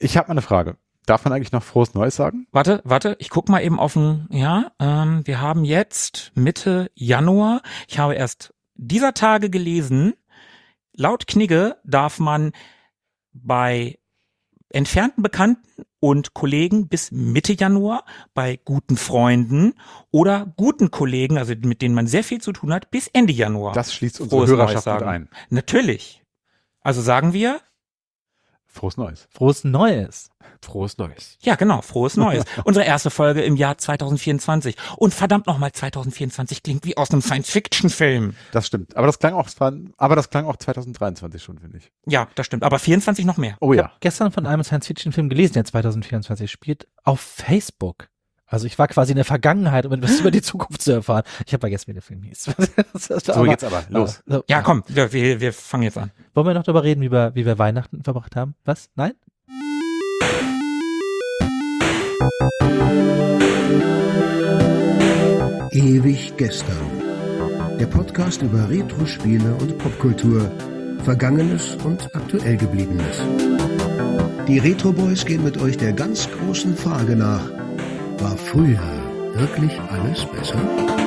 Ich habe mal eine Frage. Darf man eigentlich noch frohes Neues sagen? Warte, ich guck mal eben wir haben jetzt Mitte Januar. Ich habe erst dieser Tage gelesen, laut Knigge darf man bei entfernten Bekannten und Kollegen bis Mitte Januar, bei guten Freunden oder guten Kollegen, also mit denen man sehr viel zu tun hat, bis Ende Januar. Das schließt unsere Hörerschaft mit ein. Natürlich. Also sagen wir Frohes Neues. Frohes Neues. Frohes Neues. Ja, genau, frohes Neues. Unsere erste Folge im Jahr 2024. Und verdammt nochmal, 2024 klingt wie aus einem Science-Fiction-Film. Das stimmt. Aber das klang auch 2023 schon, finde ich. Ja, das stimmt. Aber 24 noch mehr. Oh Ich ja. habe gestern von einem Science-Fiction-Film gelesen, der 2024 spielt, auf Facebook. Also ich war quasi in der Vergangenheit, um etwas über die Zukunft zu erfahren. Ich habe vergessen, wie der Film hieß. Jetzt aber, los. Ja, komm, wir fangen jetzt an. Wollen wir noch darüber reden, wie wir Weihnachten verbracht haben? Was? Nein? Ewig gestern. Der Podcast über Retro-Spiele und Popkultur. Vergangenes und aktuell Gebliebenes. Die Retro Boys gehen mit euch der ganz großen Frage nach: War früher wirklich alles besser?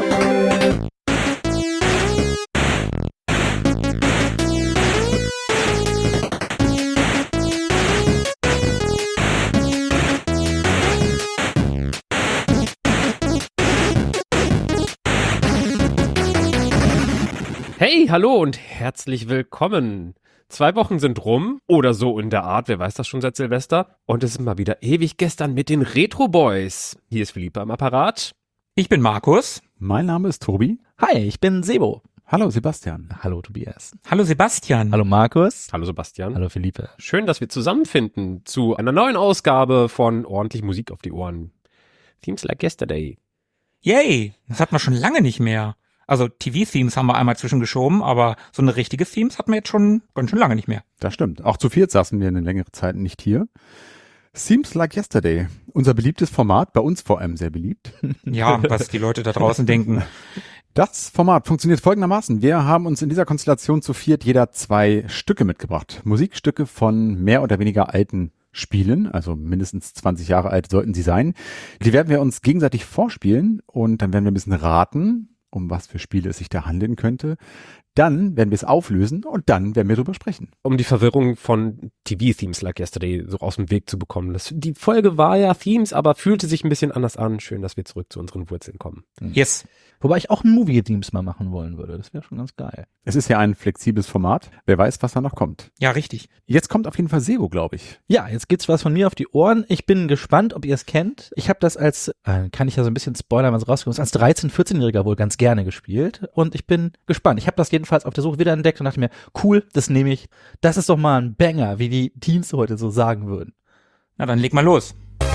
Hey, hallo und herzlich willkommen. 2 Wochen sind rum oder so in der Art, wer weiß das schon seit Silvester. Und es ist mal wieder ewig gestern mit den Retro Boys. Hier ist Philippe am Apparat. Ich bin Markus. Mein Name ist Tobi. Hi, ich bin Sebo. Hallo Sebastian. Hallo Tobias. Hallo Sebastian. Hallo Markus. Hallo Sebastian. Hallo Philippe. Schön, dass wir zusammenfinden zu einer neuen Ausgabe von Ordentlich Musik auf die Ohren. Themes like yesterday. Yay, das hatten wir schon lange nicht mehr. Also TV-Themes haben wir einmal zwischengeschoben, aber so eine richtige Themes hatten wir jetzt schon ganz schön lange nicht mehr. Das stimmt. Auch zu viert saßen wir eine längere Zeit nicht hier. Seems like yesterday. Unser beliebtes Format, bei uns vor allem sehr beliebt. Ja, was die Leute da draußen denken. Das Format funktioniert folgendermaßen. Wir haben uns in dieser Konstellation zu viert jeder 2 Stücke mitgebracht. Musikstücke von mehr oder weniger alten Spielen, also mindestens 20 Jahre alt sollten sie sein. Die werden wir uns gegenseitig vorspielen und dann werden wir ein bisschen raten, um was für Spiele es sich da handeln könnte. Dann werden wir es auflösen und dann werden wir drüber sprechen. Um die Verwirrung von TV-Themes like yesterday so aus dem Weg zu bekommen. Die Folge war ja Themes, aber fühlte sich ein bisschen anders an. Schön, dass wir zurück zu unseren Wurzeln kommen. Yes. Wobei ich auch ein Movie-Themes mal machen wollen würde. Das wäre schon ganz geil. Es ist ja ein flexibles Format. Wer weiß, was da noch kommt. Ja, richtig. Jetzt kommt auf jeden Fall Sebo, glaube ich. Ja, jetzt gibt's was von mir auf die Ohren. Ich bin gespannt, ob ihr es kennt. Ich habe das als, kann ich ja so ein bisschen spoilern, was rauskommt, als 13-, 14-Jähriger wohl ganz gerne gespielt. Und ich bin gespannt. Ich habe das jedenfalls auf der Suche wieder entdeckt und dachte mir, cool, das nehme ich. Das ist doch mal ein Banger, wie die Teens heute so sagen würden. Na, dann leg mal los.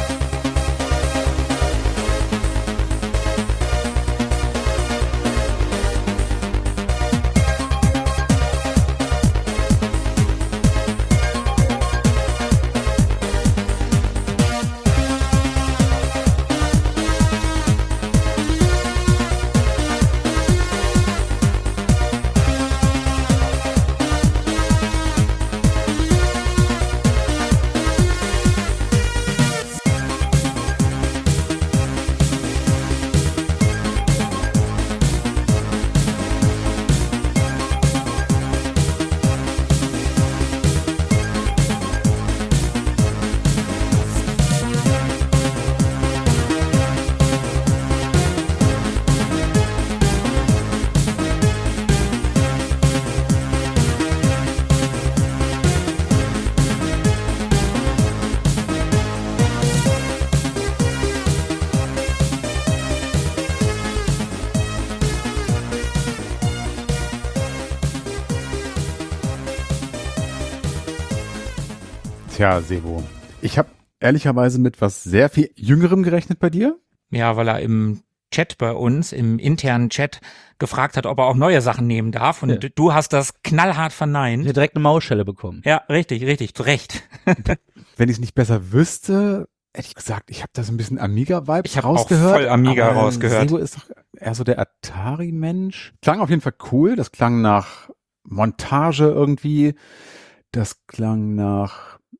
Tja, Sebo. Ich habe ehrlicherweise mit was sehr viel Jüngerem gerechnet bei dir. Ja, weil er im Chat bei uns, im internen Chat, gefragt hat, ob er auch neue Sachen nehmen darf. Und Ja. du hast das knallhart Ich verneint. habe direkt eine Mausschelle bekommen. Ja, richtig, zu Recht. Wenn ich es nicht besser wüsste, hätte ich gesagt, ich habe da so ein bisschen Amiga-Vibes Ich habe auch rausgehört. voll Amiga aber rausgehört. Sebo ist doch eher so der Atari-Mensch. Klang auf jeden Fall cool. Das klang nach Montage irgendwie. Das klang nach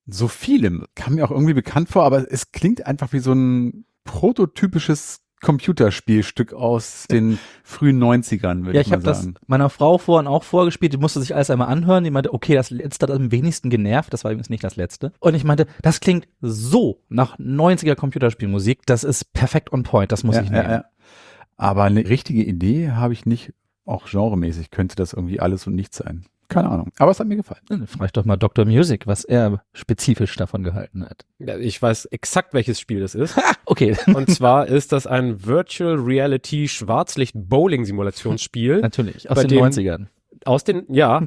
so vielem. Kam mir auch irgendwie bekannt vor, aber es klingt einfach wie so ein prototypisches Computerspielstück aus den frühen 90ern, würde Ja, ich ich mal habe das sagen. meiner Frau vorhin auch vorgespielt, die musste sich alles einmal anhören, die meinte, okay, das letzte hat am wenigsten genervt, das war übrigens nicht das letzte. Und ich meinte, das klingt so nach 90er Computerspielmusik, das ist perfekt on point, das muss ich nehmen. Aber eine richtige Idee habe ich nicht, auch genremäßig könnte das irgendwie alles und nichts sein. Keine Ahnung, aber es hat mir gefallen. Dann frag ich doch mal Dr. Music, was er spezifisch davon gehalten hat. Ja, ich weiß exakt, welches Spiel das ist. Okay, Und zwar ist das ein Virtual Reality Schwarzlicht-Bowling-Simulationsspiel. natürlich, aus Bei den dem- 90ern. Aus den, ja,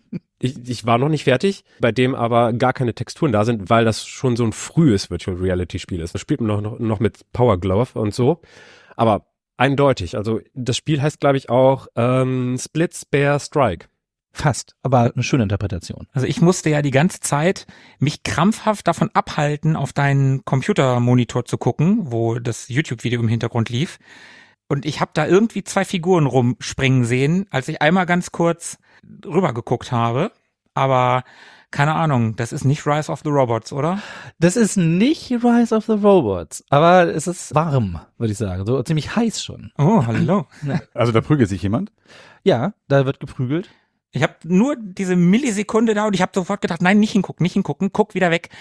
ich war noch nicht fertig, bei dem aber gar keine Texturen da sind, weil das schon so ein frühes Virtual Reality Spiel ist. Das spielt man noch mit Power Glove und so. Aber eindeutig, also das Spiel heißt, glaube ich, auch Split Spare Strike. Fast, aber eine schöne Interpretation. Also ich musste ja die ganze Zeit mich krampfhaft davon abhalten, auf deinen Computermonitor zu gucken, wo das YouTube-Video im Hintergrund lief. Und ich habe da irgendwie 2 Figuren rumspringen sehen, als ich einmal ganz kurz rüber geguckt habe. Aber keine Ahnung, das ist nicht Rise of the Robots, oder? Das ist nicht Rise of the Robots, aber es ist warm, würde ich sagen. So ziemlich heiß schon. Oh, hallo. Also da prügelt sich jemand. Ja, da wird geprügelt. Ich habe nur diese Millisekunde da und ich habe sofort gedacht, nein, nicht hingucken, guck wieder weg.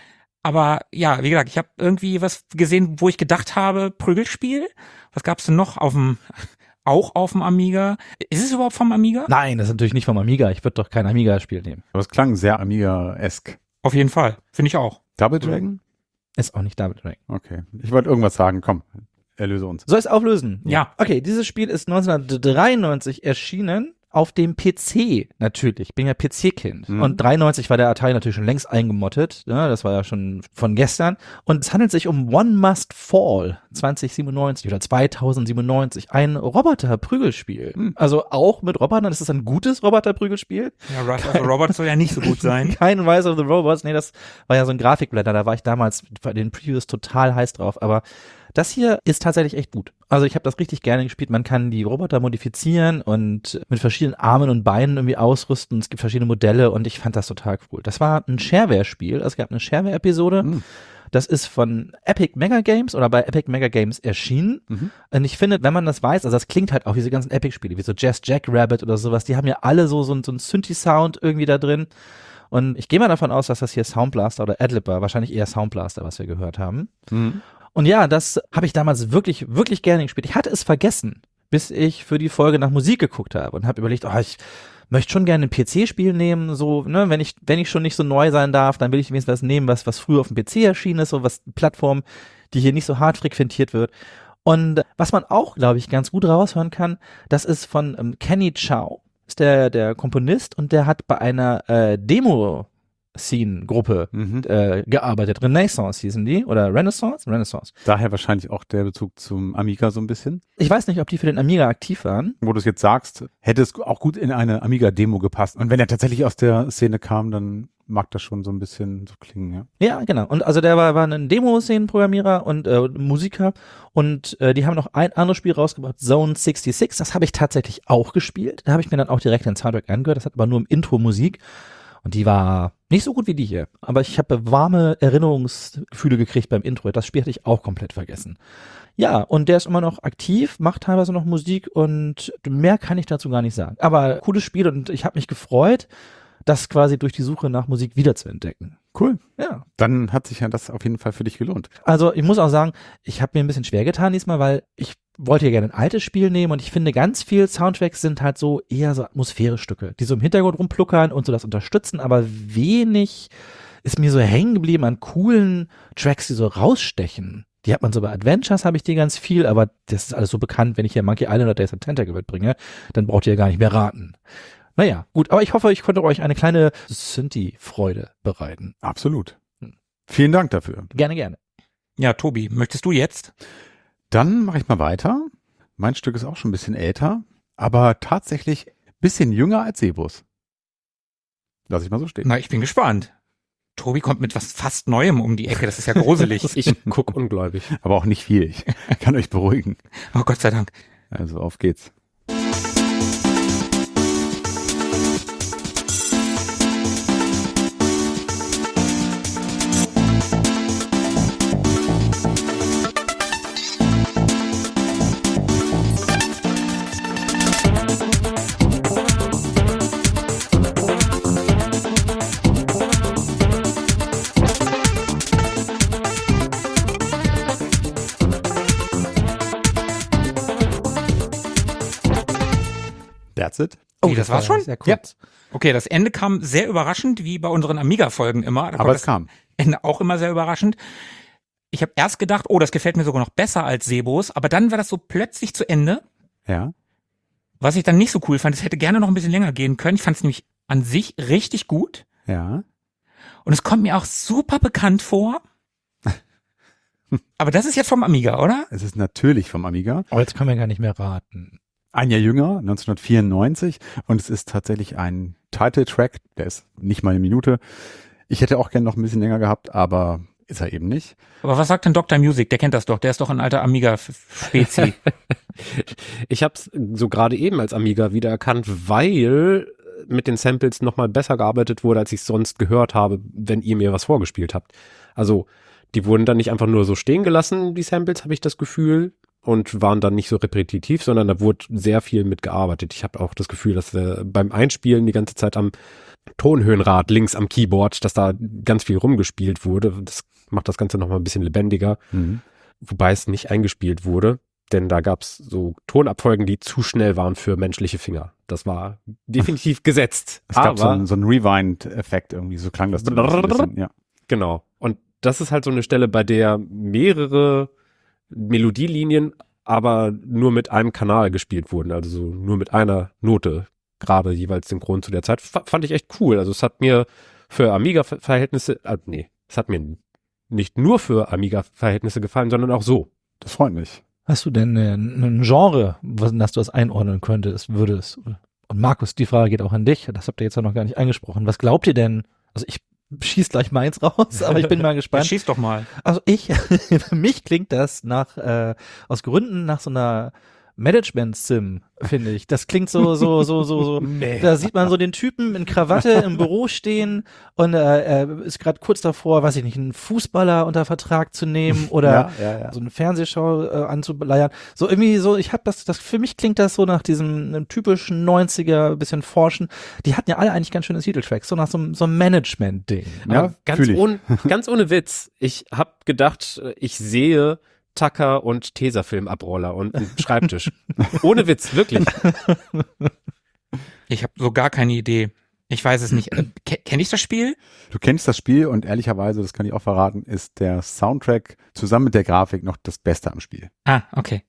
Aber ja, wie gesagt, ich habe irgendwie was gesehen, wo ich gedacht habe, Prügelspiel. Was gab's denn noch auch auf dem Amiga? Ist es überhaupt vom Amiga? Nein, das ist natürlich nicht vom Amiga. Ich würde doch kein Amiga-Spiel nehmen. Aber es klang sehr Amiga-esk. Auf jeden Fall, finde ich auch. Double Dragon? Ist auch nicht Double Dragon. Okay. Ich wollte irgendwas sagen. Komm, erlöse uns. Soll ich es auflösen? Ja. Okay, dieses Spiel ist 1993 erschienen. Auf dem PC natürlich. Ich bin ja PC-Kind. Mhm. Und 93 war der Atari natürlich schon längst eingemottet. Ja, das war ja schon von gestern. Und es handelt sich um One Must Fall 2097 oder 2097. Ein Roboter-Prügelspiel. Also auch mit Robotern. Das ist ein gutes Roboter-Prügelspiel. Ja, Rise of the Robots soll ja nicht so gut sein. Kein Rise of the Robots. Nee, das war ja so ein Grafikblender. Da war ich damals bei den Previews total heiß drauf. Aber das hier ist tatsächlich echt gut. Also ich habe das richtig gerne gespielt. Man kann die Roboter modifizieren und mit verschiedenen Armen und Beinen irgendwie ausrüsten. Es gibt verschiedene Modelle und ich fand das total cool. Das war ein Shareware-Spiel. Also es gab eine Shareware-Episode. Das ist von Epic Mega Games oder bei Epic Mega Games erschienen. Und ich finde, wenn man das weiß, also das klingt halt auch wie diese ganzen Epic-Spiele, wie so Jazz Jackrabbit oder sowas, die haben ja alle so einen Synthi-Sound irgendwie da drin. Und ich gehe mal davon aus, dass das hier Soundblaster oder Adlib war, wahrscheinlich eher Soundblaster, was wir gehört haben. Und ja, das habe ich damals wirklich, wirklich gerne gespielt. Ich hatte es vergessen, bis ich für die Folge nach Musik geguckt habe und habe überlegt, ich möchte schon gerne ein PC-Spiel nehmen, so, ne, wenn ich schon nicht so neu sein darf, dann will ich wenigstens was nehmen, was früher auf dem PC erschienen ist, so was Plattform, die hier nicht so hart frequentiert wird. Und was man auch, glaube ich, ganz gut raushören kann, das ist von Kenny Chow, ist der Komponist und der hat bei einer Demo-Scene-Gruppe gearbeitet. Renaissance hießen die, oder Renaissance? Renaissance. Daher wahrscheinlich auch der Bezug zum Amiga so ein bisschen. Ich weiß nicht, ob die für den Amiga aktiv waren. Wo du es jetzt sagst, hätte es auch gut in eine Amiga-Demo gepasst. Und wenn er tatsächlich aus der Szene kam, dann mag das schon so ein bisschen so klingen, ja. Ja, genau. Und also der war ein Demo-Szenen-Programmierer und Musiker und die haben noch ein anderes Spiel rausgebracht, Zone 66. Das habe ich tatsächlich auch gespielt. Da habe ich mir dann auch direkt den Soundtrack angehört. Das hat aber nur im Intro Musik. Und die war nicht so gut wie die hier. Aber ich habe warme Erinnerungsgefühle gekriegt beim Intro. Das Spiel hatte ich auch komplett vergessen. Ja, und der ist immer noch aktiv, macht teilweise noch Musik und mehr kann ich dazu gar nicht sagen. Aber cooles Spiel und ich habe mich gefreut, das quasi durch die Suche nach Musik wiederzuentdecken. Cool. Ja. Dann hat sich ja das auf jeden Fall für dich gelohnt. Also ich muss auch sagen, ich habe mir ein bisschen schwer getan diesmal, weil ich wollte ja gerne ein altes Spiel nehmen und ich finde, ganz viel Soundtracks sind halt so eher so Atmosphäre-Stücke, die so im Hintergrund rumpluckern und so das unterstützen, aber wenig ist mir so hängen geblieben an coolen Tracks, die so rausstechen. Die hat man so bei Adventures, habe ich die ganz viel, aber das ist alles so bekannt, wenn ich hier Monkey Island oder Days of Tentacle mitbringe, dann braucht ihr ja gar nicht mehr raten. Naja, gut, aber ich hoffe, ich konnte euch eine kleine Synthi-Freude bereiten. Absolut. Vielen Dank dafür. Gerne, gerne. Ja, Tobi, möchtest du jetzt? Dann mache ich mal weiter. Mein Stück ist auch schon ein bisschen älter, aber tatsächlich ein bisschen jünger als Sebus. Lass ich mal so stehen. Na, ich bin gespannt. Tobi kommt mit was fast Neuem um die Ecke, das ist ja gruselig. Ich guck ungläubig. Aber auch nicht viel. Ich kann euch beruhigen. Oh Gott sei Dank. Also auf geht's. that's it. Oh, das war's schon? Sehr kurz. Okay, das Ende kam sehr überraschend, wie bei unseren Amiga-Folgen immer. Da Aber kommt es kam. das Ende auch immer sehr überraschend. Ich habe erst gedacht, oh, das gefällt mir sogar noch besser als Sebos, aber dann war das so plötzlich zu Ende. Ja. Was ich dann nicht so cool fand, es hätte gerne noch ein bisschen länger gehen können. Ich fand es nämlich an sich richtig gut. Ja. Und es kommt mir auch super bekannt vor. Aber das ist jetzt vom Amiga, oder? Es ist natürlich vom Amiga. Aber jetzt können wir gar nicht mehr raten. Ein Jahr jünger, 1994. Und es ist tatsächlich ein Title-Track. Der ist nicht mal eine Minute. Ich hätte auch gerne noch ein bisschen länger gehabt, aber ist er eben nicht. Aber was sagt denn Dr. Music? Der kennt das doch. Der ist doch ein alter Amiga-Spezi. Ich habe es so gerade eben als Amiga wiedererkannt, weil mit den Samples nochmal besser gearbeitet wurde, als ich es sonst gehört habe, wenn ihr mir was vorgespielt habt. Also die wurden dann nicht einfach nur so stehen gelassen, die Samples, habe ich das Gefühl, und waren dann nicht so repetitiv, sondern da wurde sehr viel mitgearbeitet. Ich habe auch das Gefühl, dass beim Einspielen die ganze Zeit am Tonhöhenrad links am Keyboard, dass da ganz viel rumgespielt wurde. Das macht das Ganze nochmal ein bisschen lebendiger, wobei es nicht eingespielt wurde, denn da gab es so Tonabfolgen, die zu schnell waren für menschliche Finger. Das war definitiv gesetzt. Es gab so einen Rewind-Effekt irgendwie, so klang das dann ein bisschen, ja. Genau. Und das ist halt so eine Stelle, bei der mehrere Melodielinien aber nur mit einem Kanal gespielt wurden, also so nur mit einer Note, gerade jeweils synchron zu der Zeit. Fand ich echt cool. Also es hat mir für Amiga-Verhältnisse, es hat mir nicht nur für Amiga-Verhältnisse gefallen, sondern auch so. Das freut mich. Hast du denn ein Genre, das du das einordnen würdest? Und Markus, die Frage geht auch an dich. Das habt ihr jetzt ja noch gar nicht angesprochen. Was glaubt ihr denn? Also ich schieß gleich meins raus, aber ich bin mal gespannt. Ja, schieß doch mal. Also für mich klingt das aus Gründen nach so einer Management-Sim, finde ich. Das klingt so. Nee. Da sieht man so den Typen in Krawatte im Büro stehen und er ist gerade kurz davor, weiß ich nicht, einen Fußballer unter Vertrag zu nehmen oder Ja. so eine Fernsehshow anzuleiern. So irgendwie so, ich habe das für mich klingt das so nach diesem typischen 90er, bisschen Forschen. Die hatten ja alle eigentlich ganz schöne Titeltracks, so nach so einem Management-Ding. Ja, Ganz ohne Witz. Ich habe gedacht, ich sehe Tucker und Tesafilm-Abroller und einen Schreibtisch. Ohne Witz, wirklich. Ich habe so gar keine Idee. Ich weiß es nicht. Kenn ich das Spiel? Du kennst das Spiel und ehrlicherweise, das kann ich auch verraten, ist der Soundtrack zusammen mit der Grafik noch das Beste am Spiel. Ah, okay.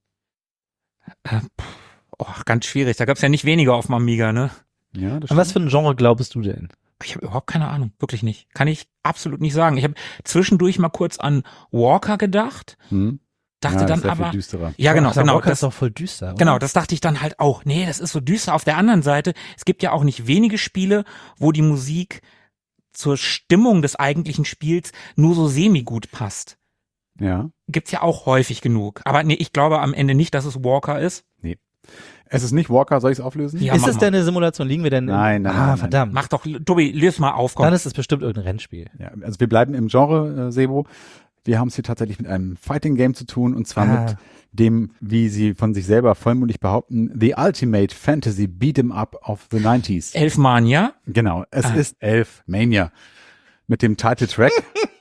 Ganz schwierig. Da gab's ja nicht weniger auf dem Amiga, ne? Ja, das An was für ein Genre glaubst du denn? Ich habe überhaupt keine Ahnung. Wirklich nicht. Kann ich absolut nicht sagen. Ich habe zwischendurch mal kurz an Walker gedacht. Dachte dann sehr aber, viel düsterer. ja genau, Walker das ist doch voll düster. Oder? Genau, das dachte ich dann halt auch. Nee, das ist so düster. Auf der anderen Seite, es gibt ja auch nicht wenige Spiele, wo die Musik zur Stimmung des eigentlichen Spiels nur so semi-gut passt. Ja. Gibt's ja auch häufig genug. Aber nee, ich glaube am Ende nicht, dass es Walker ist. Es ist nicht Walker, soll ich es auflösen? Ja, Ist mach es mal. denn eine Simulation? Liegen wir denn? Nein. Verdammt. Mach doch, Tobi, löse mal auf. Komm. Dann ist es bestimmt irgendein Rennspiel. Ja, also wir bleiben im Genre, Sebo. Wir haben es hier tatsächlich mit einem Fighting-Game zu tun und zwar mit dem, wie sie von sich selber vollmundig behaupten, The Ultimate Fantasy Beat'em Up of the 90s. Elfmania. Genau, es ist Elfmania. Mit dem Title-Track.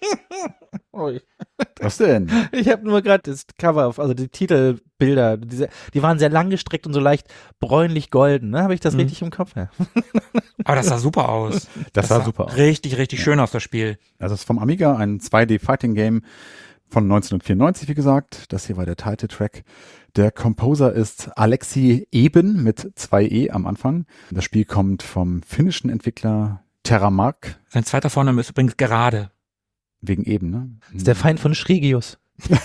Was denn? Ich habe nur gerade das Cover, also die Titelbilder, die waren sehr langgestreckt und so leicht bräunlich-golden. Ne? Habe ich das richtig im Kopf? Ja. Aber das sah super aus. Das sah super aus. Richtig, richtig schön aus, das Spiel. Also es ist vom Amiga, ein 2D-Fighting-Game von 1994, wie gesagt. Das hier war der Title-Track. Der Composer ist Alexi Eben mit 2 am Anfang. Das Spiel kommt vom finnischen Entwickler Terramark. Sein zweiter Vorname ist übrigens gerade. Wegen Eben, ne? Das ist der Feind von Schregius.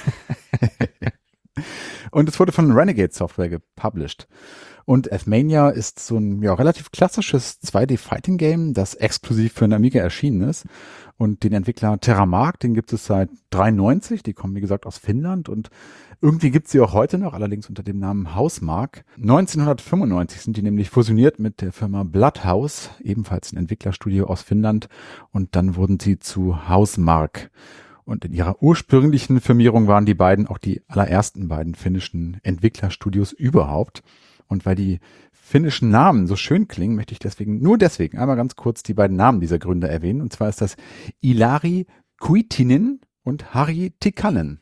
Und es wurde von Renegade Software gepublished. Und Elfmania ist so ein relativ klassisches 2D-Fighting-Game, das exklusiv für den Amiga erschienen ist. Und den Entwickler Terramark, den gibt es seit 93. Die kommen, wie gesagt, aus Finnland. Und irgendwie gibt es sie auch heute noch, allerdings unter dem Namen Housemarque. 1995 sind die nämlich fusioniert mit der Firma Bloodhouse, ebenfalls ein Entwicklerstudio aus Finnland. Und dann wurden sie zu Housemarque. Und in ihrer ursprünglichen Firmierung waren die beiden auch die allerersten beiden finnischen Entwicklerstudios überhaupt. Und weil die finnischen Namen so schön klingen, möchte ich nur deswegen einmal ganz kurz die beiden Namen dieser Gründer erwähnen. Und zwar ist das Ilari Kuitinen und Harri Tikkanen.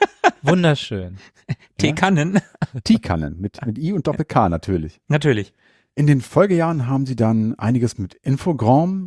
Wunderschön. Tekanen. Tikkanen mit I und Doppel-K natürlich. Natürlich. In den Folgejahren haben sie dann einiges mit Infogrammes,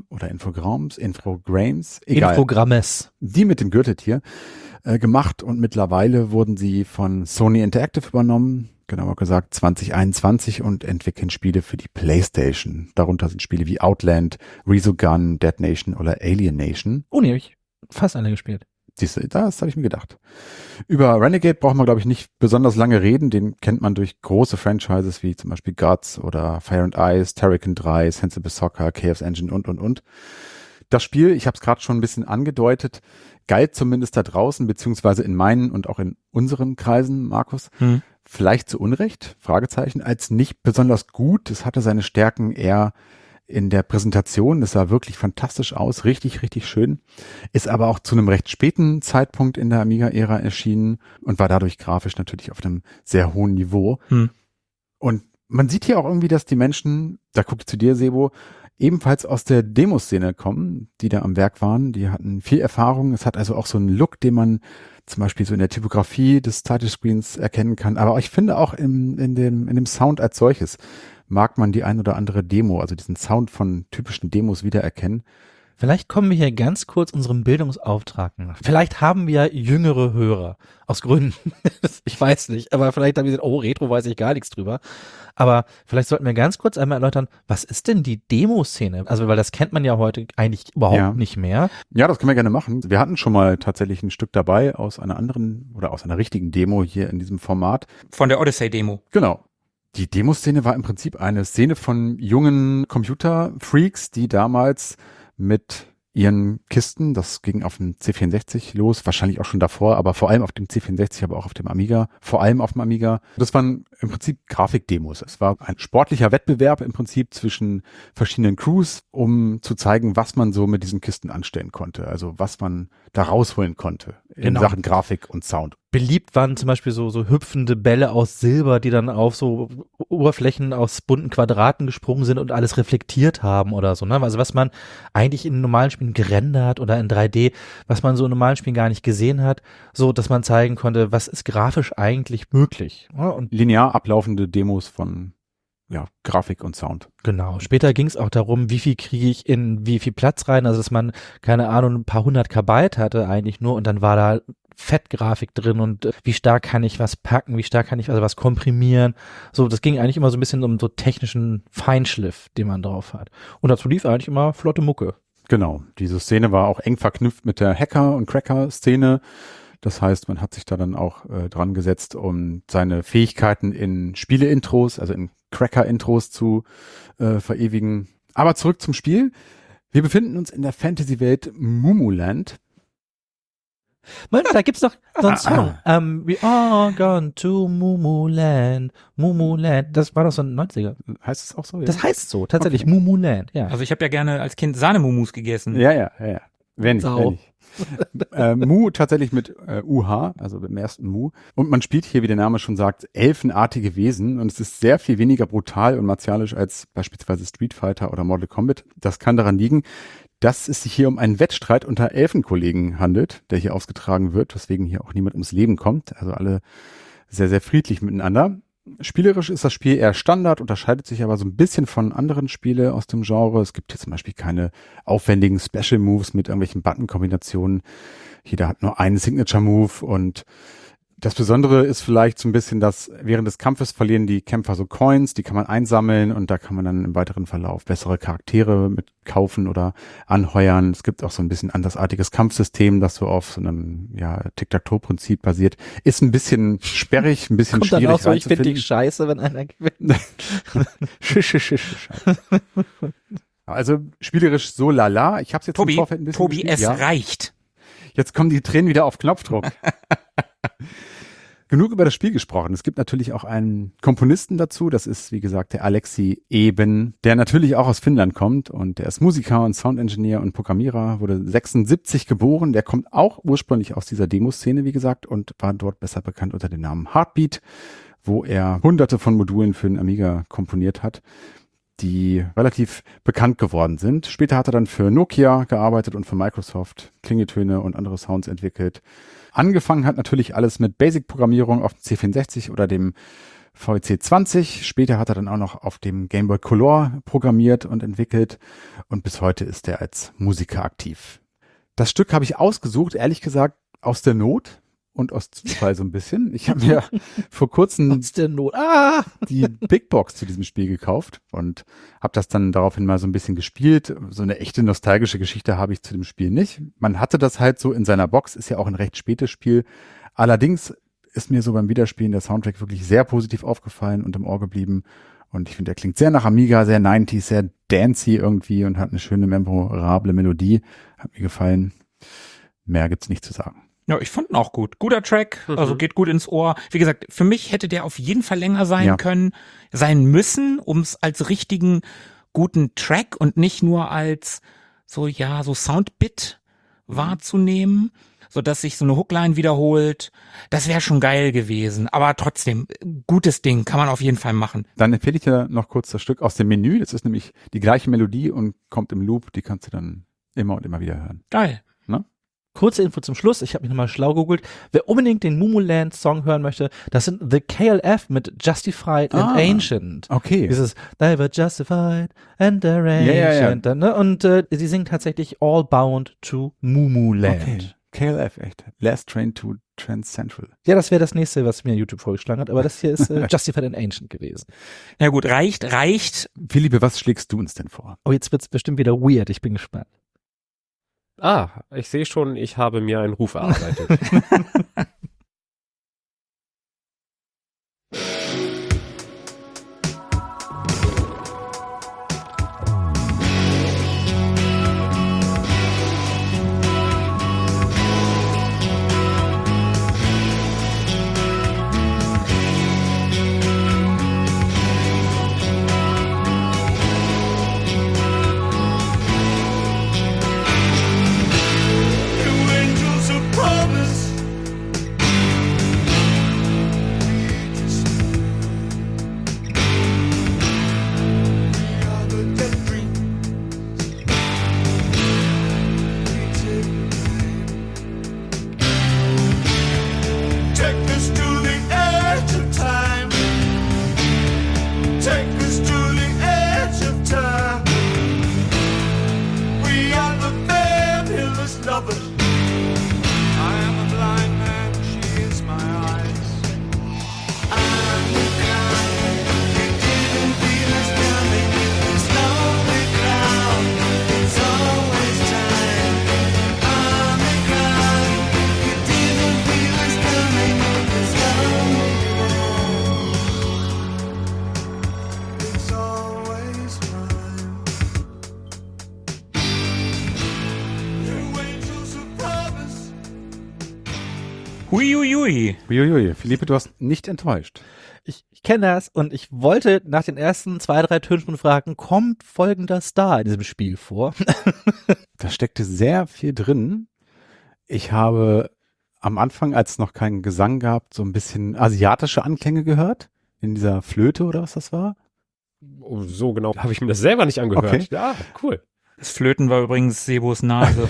egal, Infogrammes. die mit dem Gürteltier gemacht und mittlerweile wurden sie von Sony Interactive übernommen, genauer gesagt 2021 und entwickeln Spiele für die PlayStation. Darunter sind Spiele wie Outland, Resogun, Dead Nation oder Alien Nation. Oh nee, habe ich fast alle gespielt. Siehst du, das habe ich mir gedacht. Über Renegade brauchen wir, glaube ich, nicht besonders lange reden. Den kennt man durch große Franchises wie zum Beispiel Guts oder Fire and Ice, Terrakin 3, Sensible Soccer, Chaos Engine und. Das Spiel, ich habe es gerade schon ein bisschen angedeutet, galt zumindest da draußen, beziehungsweise in meinen und auch in unseren Kreisen, Markus, vielleicht zu Unrecht, Fragezeichen, als nicht besonders gut. Es hatte seine Stärken eher in der Präsentation. Das sah wirklich fantastisch aus, richtig, richtig schön. Ist aber auch zu einem recht späten Zeitpunkt in der Amiga-Ära erschienen und war dadurch grafisch natürlich auf einem sehr hohen Niveau. Und man sieht hier auch irgendwie, dass die Menschen, da gucke ich zu dir, Sebo, ebenfalls aus der Demoszene kommen, die da am Werk waren. Die hatten viel Erfahrung. Es hat also auch so einen Look, den man zum Beispiel so in der Typografie des Titelscreens erkennen kann. Aber ich finde auch in dem Sound als solches mag man die ein oder andere Demo, also diesen Sound von typischen Demos wiedererkennen. Vielleicht kommen wir hier ganz kurz unserem Bildungsauftrag nach. Vielleicht haben wir jüngere Hörer. Aus Gründen. Ich weiß nicht. Aber vielleicht haben wir gesagt, oh, Retro weiß ich gar nichts drüber. Aber vielleicht sollten wir ganz kurz einmal erläutern, was ist denn die Demoszene? Also, weil das kennt man ja heute eigentlich überhaupt nicht mehr. Ja, das können wir gerne machen. Wir hatten schon mal tatsächlich ein Stück dabei aus einer anderen oder aus einer richtigen Demo hier in diesem Format. Von der Odyssey-Demo. Genau. Die Demoszene war im Prinzip eine Szene von jungen Computerfreaks, die damals mit ihren Kisten, das ging auf dem C64 los, wahrscheinlich auch schon davor, aber vor allem auf dem C64, aber auch auf dem Amiga, vor allem auf dem Amiga. Das waren im Prinzip Grafikdemos. Es war ein sportlicher Wettbewerb im Prinzip zwischen verschiedenen Crews, um zu zeigen, was man so mit diesen Kisten anstellen konnte, also was man da rausholen konnte in Sachen Grafik und Sound. Beliebt waren zum Beispiel so hüpfende Bälle aus Silber, die dann auf so Oberflächen aus bunten Quadraten gesprungen sind und alles reflektiert haben oder so, ne? Also was man eigentlich in normalen Spielen gerendert oder in 3D, was man so in normalen Spielen gar nicht gesehen hat, so dass man zeigen konnte, was ist grafisch eigentlich möglich. Ja, und linear ablaufende Demos von Grafik und Sound. Genau. Später ging es auch darum, wie viel kriege ich in wie viel Platz rein, also dass man, keine Ahnung, ein paar 100 KB hatte eigentlich nur und dann war da Fettgrafik drin und wie stark kann ich was packen, wie stark kann ich also was komprimieren. So, das ging eigentlich immer so ein bisschen um so technischen Feinschliff, den man drauf hat. Und dazu lief eigentlich immer flotte Mucke. Genau. Diese Szene war auch eng verknüpft mit der Hacker- und Cracker-Szene. Das heißt, man hat sich da dann auch dran gesetzt, um seine Fähigkeiten in Spiele-Intros, also in Cracker-Intros zu verewigen. Aber zurück zum Spiel. Wir befinden uns in der Fantasy-Welt Mumuland. Moment, da gibt's doch so einen Song. We are gone to Mumuland. Mumuland. Das war doch so ein 90er. Heißt es auch so? Ja? Das heißt so, tatsächlich. Okay. Mumuland, ja. Also ich habe ja gerne als Kind Sahnemumus gegessen. Ja. Wenn Sau. nicht. Mu tatsächlich mit UH, also im ersten Mu. Und man spielt hier, wie der Name schon sagt, elfenartige Wesen. Und es ist sehr viel weniger brutal und martialisch als beispielsweise Street Fighter oder Mortal Kombat. Das kann daran liegen, dass es sich hier um einen Wettstreit unter Elfenkollegen handelt, der hier ausgetragen wird, weswegen hier auch niemand ums Leben kommt. Also alle sehr, sehr friedlich miteinander. Spielerisch ist das Spiel eher Standard, unterscheidet sich aber so ein bisschen von anderen Spielen aus dem Genre. Es gibt hier zum Beispiel keine aufwendigen Special Moves mit irgendwelchen Button-Kombinationen. Jeder hat nur einen Signature-Move und das Besondere ist vielleicht so ein bisschen, dass während des Kampfes verlieren die Kämpfer so Coins, die kann man einsammeln und da kann man dann im weiteren Verlauf bessere Charaktere mit kaufen oder anheuern. Es gibt auch so ein bisschen andersartiges Kampfsystem, das so auf so einem Tic-Tac-Toe-Prinzip basiert. Ist ein bisschen sperrig, ein bisschen Kommt schwierig dann auch so, ich finde reinzufinden. dich scheiße, wenn einer gewinnt. Also spielerisch so lala. Ich habe es jetzt im Vorfeld ein bisschen Tobi, gespielt. es Ja. reicht. Jetzt kommen die Tränen wieder auf Knopfdruck. Genug über das Spiel gesprochen. Es gibt natürlich auch einen Komponisten dazu. Das ist, wie gesagt, der Alexi Eben, der natürlich auch aus Finnland kommt und der ist Musiker und Soundingenieur und Programmierer, wurde 76 geboren. Der kommt auch ursprünglich aus dieser Demoszene, wie gesagt, und war dort besser bekannt unter dem Namen Heartbeat, wo er hunderte von Modulen für den Amiga komponiert hat, die relativ bekannt geworden sind. Später hat er dann für Nokia gearbeitet und für Microsoft Klingeltöne und andere Sounds entwickelt. Angefangen hat natürlich alles mit Basic-Programmierung auf dem C64 oder dem VEC 20. Später hat er dann auch noch auf dem Game Boy Color programmiert und entwickelt und bis heute ist er als Musiker aktiv. Das Stück habe ich ausgesucht, ehrlich gesagt, aus der Not und aus Zufall so ein bisschen. Ich habe mir vor kurzem Aus der Not. die Big Box zu diesem Spiel gekauft und habe das dann daraufhin mal so ein bisschen gespielt. So eine echte nostalgische Geschichte habe ich zu dem Spiel nicht. Man hatte das halt so in seiner Box, ist ja auch ein recht spätes Spiel. Allerdings ist mir so beim Wiederspielen der Soundtrack wirklich sehr positiv aufgefallen und im Ohr geblieben. Und ich finde, der klingt sehr nach Amiga, sehr 90s, sehr dancey irgendwie und hat eine schöne, memorable Melodie. Hat mir gefallen. Mehr gibt's nicht zu sagen. Ja, ich fand ihn auch gut. Guter Track, also geht gut ins Ohr. Wie gesagt, für mich hätte der auf jeden Fall länger sein sein müssen, um es als richtigen, guten Track und nicht nur als so Soundbit wahrzunehmen, so dass sich so eine Hookline wiederholt. Das wäre schon geil gewesen. Aber trotzdem, gutes Ding, kann man auf jeden Fall machen. Dann empfehle ich dir noch kurz das Stück aus dem Menü. Das ist nämlich die gleiche Melodie und kommt im Loop. Die kannst du dann immer und immer wieder hören. Geil. Kurze Info zum Schluss, ich habe mich nochmal schlau gegoogelt. Wer unbedingt den Mumuland Song hören möchte, das sind The KLF mit Justified and Ancient. Okay. Dieses They were justified and they're ancient. Ne? Und sie singen tatsächlich All Bound to Mumuland. Okay. KLF, echt. Last Train to Trans Central. Ja, das wäre das nächste, was mir YouTube vorgeschlagen hat, aber das hier ist Justified and Ancient gewesen. Na gut, reicht. Philippe, was schlägst du uns denn vor? Oh, jetzt wird's bestimmt wieder weird, ich bin gespannt. Ich sehe schon, ich habe mir einen Ruf erarbeitet. Huiuiui. Uiuiui. Philippe, du hast nicht enttäuscht. Ich kenne das und ich wollte nach den ersten 2-3 Tönen schon fragen, kommt folgender Star in diesem Spiel vor? Da steckte sehr viel drin. Ich habe am Anfang, als es noch keinen Gesang gab, so ein bisschen asiatische Anklänge gehört. In dieser Flöte oder was das war. Oh, so genau habe ich mir das selber nicht angehört. Okay. Ja, cool. Das Flöten war übrigens Sebos Nase.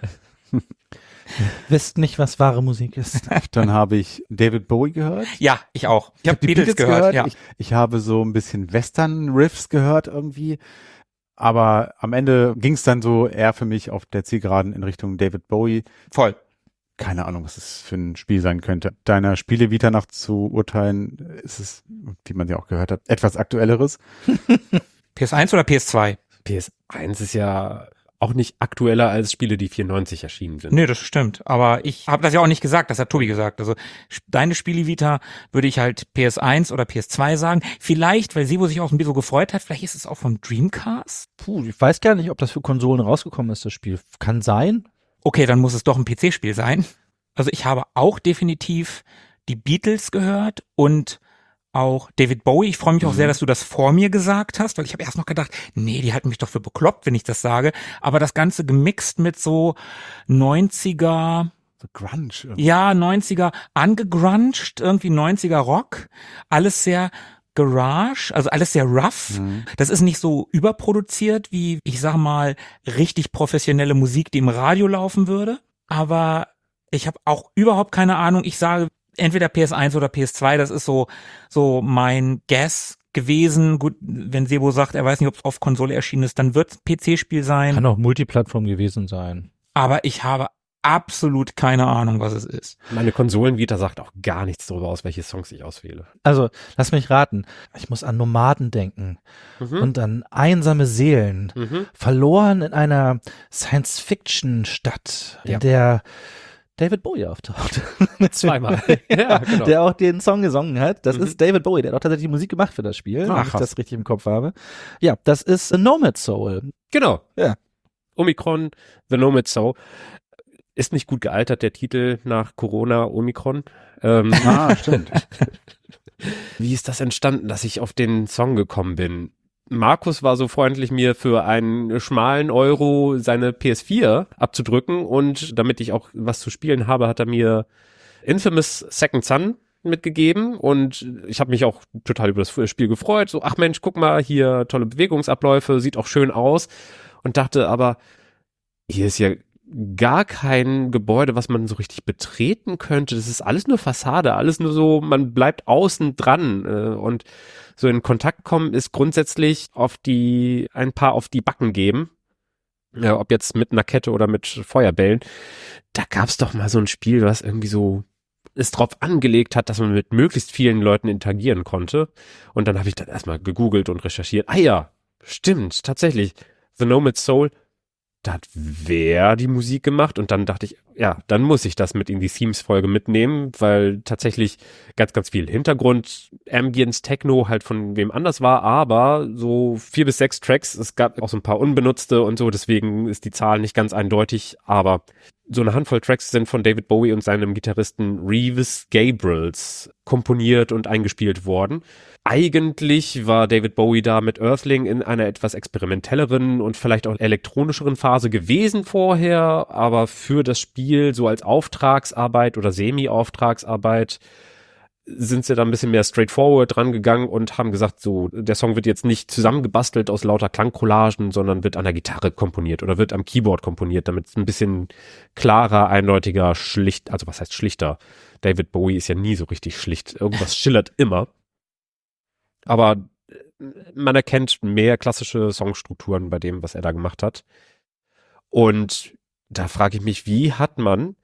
Wisst nicht, was wahre Musik ist. Dann habe ich David Bowie gehört. Ja, ich auch. Ich habe die Beatles gehört. Ja. Ich habe so ein bisschen Western-Riffs gehört irgendwie. Aber am Ende ging es dann so eher für mich auf der Zielgeraden in Richtung David Bowie. Voll. Keine Ahnung, was es für ein Spiel sein könnte. Deiner Spiele-Vita nach zu urteilen, ist es, wie man ja auch gehört hat, etwas Aktuelleres. PS1 oder PS2? PS1 ist ja auch nicht aktueller als Spiele, die 94 erschienen sind. Nee, das stimmt. Aber ich habe das ja auch nicht gesagt, das hat Tobi gesagt. Also deine Spiele-Vita würde ich halt PS1 oder PS2 sagen. Vielleicht, weil Sebo sich auch ein bisschen so gefreut hat, vielleicht ist es auch vom Dreamcast? Puh, ich weiß gar nicht, ob das für Konsolen rausgekommen ist, das Spiel. Kann sein. Okay, dann muss es doch ein PC-Spiel sein. Also ich habe auch definitiv die Beatles gehört und auch David Bowie. Ich freue mich auch sehr, dass du das vor mir gesagt hast, weil ich habe erst noch gedacht, nee, die halten mich doch für bekloppt, wenn ich das sage. Aber das Ganze gemixt mit so 90er... So Grunge. Irgendwie. Ja, 90er angegruncht, irgendwie 90er Rock. Alles sehr Garage, also alles sehr rough. Das ist nicht so überproduziert wie, ich sag mal, richtig professionelle Musik, die im Radio laufen würde. Aber ich habe auch überhaupt keine Ahnung. Ich sage, entweder PS1 oder PS2, das ist so mein Guess gewesen. Gut, wenn Sebo sagt, er weiß nicht, ob es auf Konsole erschienen ist, dann wird es PC-Spiel sein. Kann auch Multiplattform gewesen sein. Aber ich habe absolut keine Ahnung, was es ist. Meine Konsolen-Vita sagt auch gar nichts darüber aus, welche Songs ich auswähle. Also, lass mich raten. Ich muss an Nomaden denken und an einsame Seelen, verloren in einer Science-Fiction-Stadt, in der David Bowie auftaucht. Zweimal. Ja, genau. Der auch den Song gesungen hat. Das ist David Bowie, der hat auch tatsächlich Musik gemacht für das Spiel, wenn ich das richtig im Kopf habe. Ja, das ist The Nomad Soul. Genau. Ja. Omikron, The Nomad Soul. Ist nicht gut gealtert, der Titel nach Corona, Omikron. Stimmt. Wie ist das entstanden, dass ich auf den Song gekommen bin? Markus war so freundlich, mir für einen schmalen Euro seine PS4 abzudrücken und damit ich auch was zu spielen habe, hat er mir Infamous Second Son mitgegeben und ich habe mich auch total über das Spiel gefreut. So, ach Mensch, guck mal, hier tolle Bewegungsabläufe, sieht auch schön aus und dachte aber, hier ist ja gar kein Gebäude, was man so richtig betreten könnte. Das ist alles nur Fassade, alles nur so, man bleibt außen dran und so in Kontakt kommen ist grundsätzlich ein paar auf die Backen geben. Ja, ob jetzt mit einer Kette oder mit Feuerbällen. Da gab's doch mal so ein Spiel, was irgendwie so es drauf angelegt hat, dass man mit möglichst vielen Leuten interagieren konnte. Und dann habe ich dann erstmal gegoogelt und recherchiert. Ah ja, stimmt, tatsächlich. The Nomad Soul, da hat wer die Musik gemacht und dann dachte ich, ja, dann muss ich das mit in die Themes-Folge mitnehmen, weil tatsächlich ganz, ganz viel Hintergrund, Ambience, Techno halt von wem anders war, aber so 4 bis 6 Tracks, es gab auch so ein paar unbenutzte und so, deswegen ist die Zahl nicht ganz eindeutig, aber so eine Handvoll Tracks sind von David Bowie und seinem Gitarristen Reeves Gabrels komponiert und eingespielt worden. Eigentlich war David Bowie da mit Earthling in einer etwas experimentelleren und vielleicht auch elektronischeren Phase gewesen vorher, aber für das Spiel so als Auftragsarbeit oder Semi-Auftragsarbeit sind sie da ein bisschen mehr straightforward rangegangen und haben gesagt, so, der Song wird jetzt nicht zusammengebastelt aus lauter Klangcollagen, sondern wird an der Gitarre komponiert oder wird am Keyboard komponiert, damit es ein bisschen klarer, eindeutiger, schlicht, also was heißt schlichter? David Bowie ist ja nie so richtig schlicht. Irgendwas schillert immer. Aber man erkennt mehr klassische Songstrukturen bei dem, was er da gemacht hat. Und da frage ich mich, wie hat man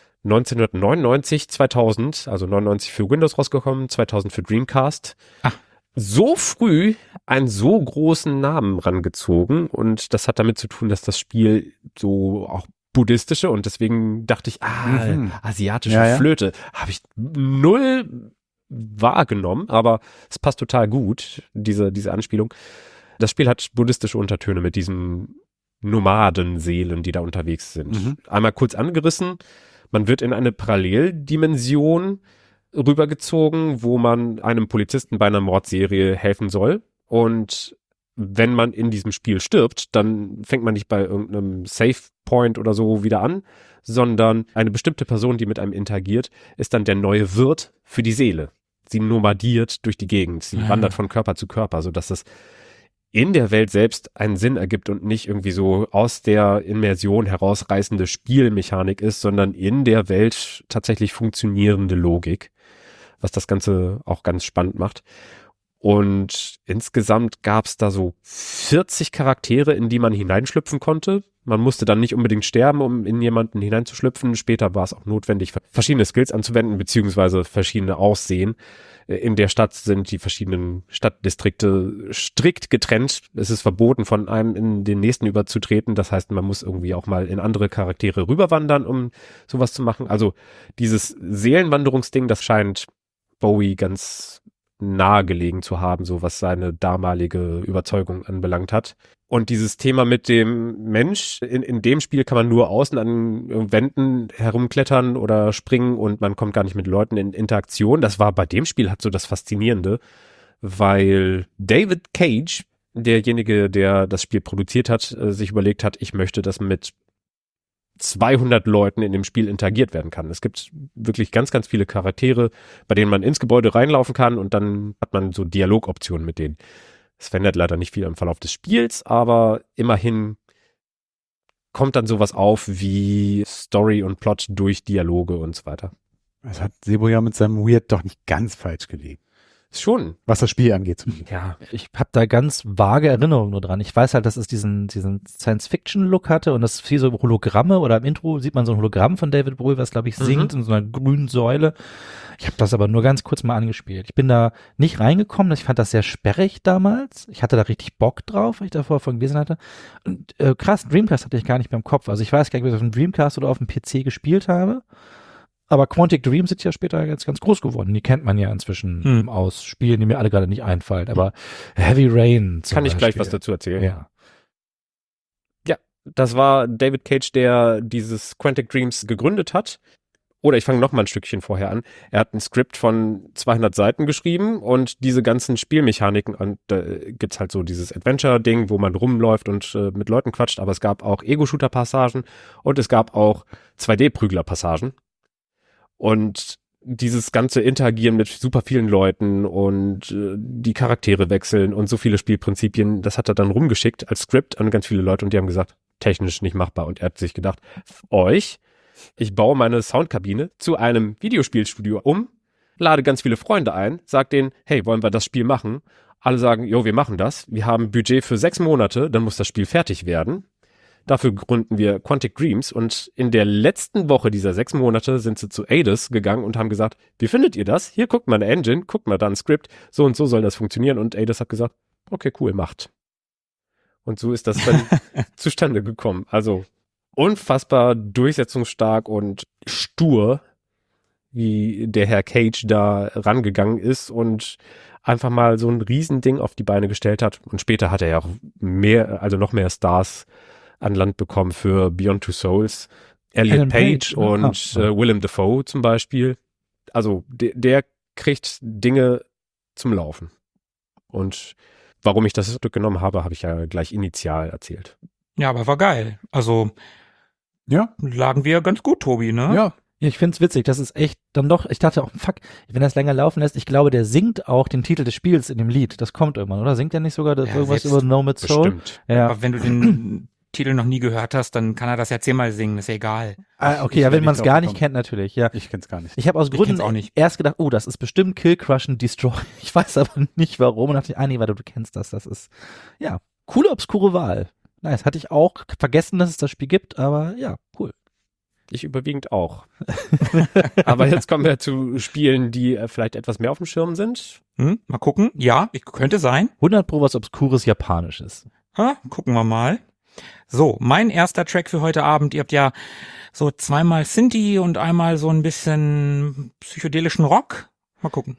1999, 2000, also 99 für Windows rausgekommen, 2000 für Dreamcast, so früh einen so großen Namen rangezogen und das hat damit zu tun, dass das Spiel so auch buddhistische und deswegen dachte ich, asiatische Flöte, habe ich null wahrgenommen, aber es passt total gut, diese Anspielung. Das Spiel hat buddhistische Untertöne mit diesen Nomadenseelen, die da unterwegs sind. Einmal kurz angerissen, man wird in eine Paralleldimension rübergezogen, wo man einem Polizisten bei einer Mordserie helfen soll. Und wenn man in diesem Spiel stirbt, dann fängt man nicht bei irgendeinem Save-Point oder so wieder an, sondern eine bestimmte Person, die mit einem interagiert, ist dann der neue Wirt für die Seele. Sie nomadiert durch die Gegend, sie wandert von Körper zu Körper, sodass es in der Welt selbst einen Sinn ergibt und nicht irgendwie so aus der Immersion herausreißende Spielmechanik ist, sondern in der Welt tatsächlich funktionierende Logik, was das Ganze auch ganz spannend macht. Und insgesamt gab es da so 40 Charaktere, in die man hineinschlüpfen konnte. Man musste dann nicht unbedingt sterben, um in jemanden hineinzuschlüpfen. Später war es auch notwendig, verschiedene Skills anzuwenden, beziehungsweise verschiedene Aussehen. In der Stadt sind die verschiedenen Stadtdistrikte strikt getrennt. Es ist verboten, von einem in den nächsten überzutreten. Das heißt, man muss irgendwie auch mal in andere Charaktere rüberwandern, um sowas zu machen. Also dieses Seelenwanderungsding, das scheint Bowie ganz nahegelegen zu haben, so was seine damalige Überzeugung anbelangt hat. Und dieses Thema mit dem Mensch, in dem Spiel kann man nur außen an Wänden herumklettern oder springen und man kommt gar nicht mit Leuten in Interaktion. Das war bei dem Spiel halt so das Faszinierende, weil David Cage, derjenige, der das Spiel produziert hat, sich überlegt hat, ich möchte das mit 200 Leuten in dem Spiel interagiert werden kann. Es gibt wirklich ganz, ganz viele Charaktere, bei denen man ins Gebäude reinlaufen kann und dann hat man so Dialogoptionen mit denen. Es verändert leider nicht viel im Verlauf des Spiels, aber immerhin kommt dann sowas auf wie Story und Plot durch Dialoge und so weiter. Das hat Sebo ja mit seinem Weird doch nicht ganz falsch gelegen. Schon. Was das Spiel angeht. Ja. Ich habe da ganz vage Erinnerungen nur dran. Ich weiß halt, dass es diesen Science-Fiction-Look hatte und das viel so Hologramme oder im Intro sieht man so ein Hologramm von David Bowie, was glaube ich singt in so einer grünen Säule. Ich habe das aber nur ganz kurz mal angespielt. Ich bin da nicht reingekommen, ich fand das sehr sperrig damals. Ich hatte da richtig Bock drauf, weil ich davor von gelesen hatte. Und krass, Dreamcast hatte ich gar nicht mehr im Kopf. Also ich weiß gar nicht, ob ich auf dem Dreamcast oder auf dem PC gespielt habe. Aber Quantic Dream sind ja später jetzt ganz groß geworden. Die kennt man ja inzwischen aus Spielen, die mir alle gerade nicht einfallen. Aber Heavy Rain zum Kann ich gleich Beispiel. was dazu erzählen? Ja. Ja, das war David Cage, der dieses Quantic Dreams gegründet hat. Oder ich fange noch mal ein Stückchen vorher an. Er hat ein Skript von 200 Seiten geschrieben und diese ganzen Spielmechaniken, und da gibt's halt so dieses Adventure-Ding, wo man rumläuft und mit Leuten quatscht, aber es gab auch Ego-Shooter-Passagen und es gab auch 2D-Prügler-Passagen. Und dieses ganze Interagieren mit super vielen Leuten und die Charaktere wechseln und so viele Spielprinzipien, das hat er dann rumgeschickt als Skript an ganz viele Leute und die haben gesagt, technisch nicht machbar. Und er hat sich gedacht, ich baue meine Soundkabine zu einem Videospielstudio um, lade ganz viele Freunde ein, sag denen, hey, wollen wir das Spiel machen? Alle sagen, jo, wir machen das. Wir haben Budget für 6 Monate, dann muss das Spiel fertig werden. Dafür gründen wir Quantic Dreams und in der letzten Woche dieser 6 Monate sind sie zu Eidos gegangen und haben gesagt, wie findet ihr das? Hier, guckt mal eine Engine, guckt mal da ein Skript, so und so soll das funktionieren und Eidos hat gesagt, okay, cool, macht. Und so ist das dann zustande gekommen. Also unfassbar durchsetzungsstark und stur, wie der Herr Cage da rangegangen ist und einfach mal so ein Riesending auf die Beine gestellt hat. Und später hat er ja auch noch mehr Stars an Land bekommen für Beyond Two Souls, Elliot Page und Willem Dafoe zum Beispiel. Also der kriegt Dinge zum Laufen. Und warum ich das Stück genommen habe, habe ich ja gleich initial erzählt. Ja, aber war geil. Also Ja, lagen wir ganz gut, Tobi, ne? ja. Ja, ich find's witzig, das ist echt dann doch, ich dachte auch, fuck, wenn das länger laufen lässt, ich glaube, der singt auch den Titel des Spiels in dem Lied. Das kommt irgendwann, oder? Singt er nicht sogar irgendwas über Nomad Soul? Bestimmt. Ja. Aber wenn du den Titel noch nie gehört hast, dann kann er das ja 10-mal singen, ist ja egal. Ah, okay, Ich ja, wär wenn man es nicht gar drauf nicht gekommen. kennt, natürlich, ja. Ich kenn's gar nicht. Ich habe aus Ich Gründen kenn's auch nicht. erst gedacht, oh, das ist bestimmt Kill, Crush and Destroy. Ich weiß aber nicht warum und dachte, nee, warte, du kennst das. Das ist, ja, coole, obskure Wahl. Nice, hatte ich auch vergessen, dass es das Spiel gibt, aber ja, cool. Ich überwiegend auch. Aber jetzt kommen wir zu Spielen, die vielleicht etwas mehr auf dem Schirm sind. Mal gucken. Ja, könnte sein. 100 Pro was obskures Japanisches. Gucken wir mal. So, mein erster Track für heute Abend. Ihr habt ja so 2-mal Synthie und einmal so ein bisschen psychedelischen Rock. Mal gucken.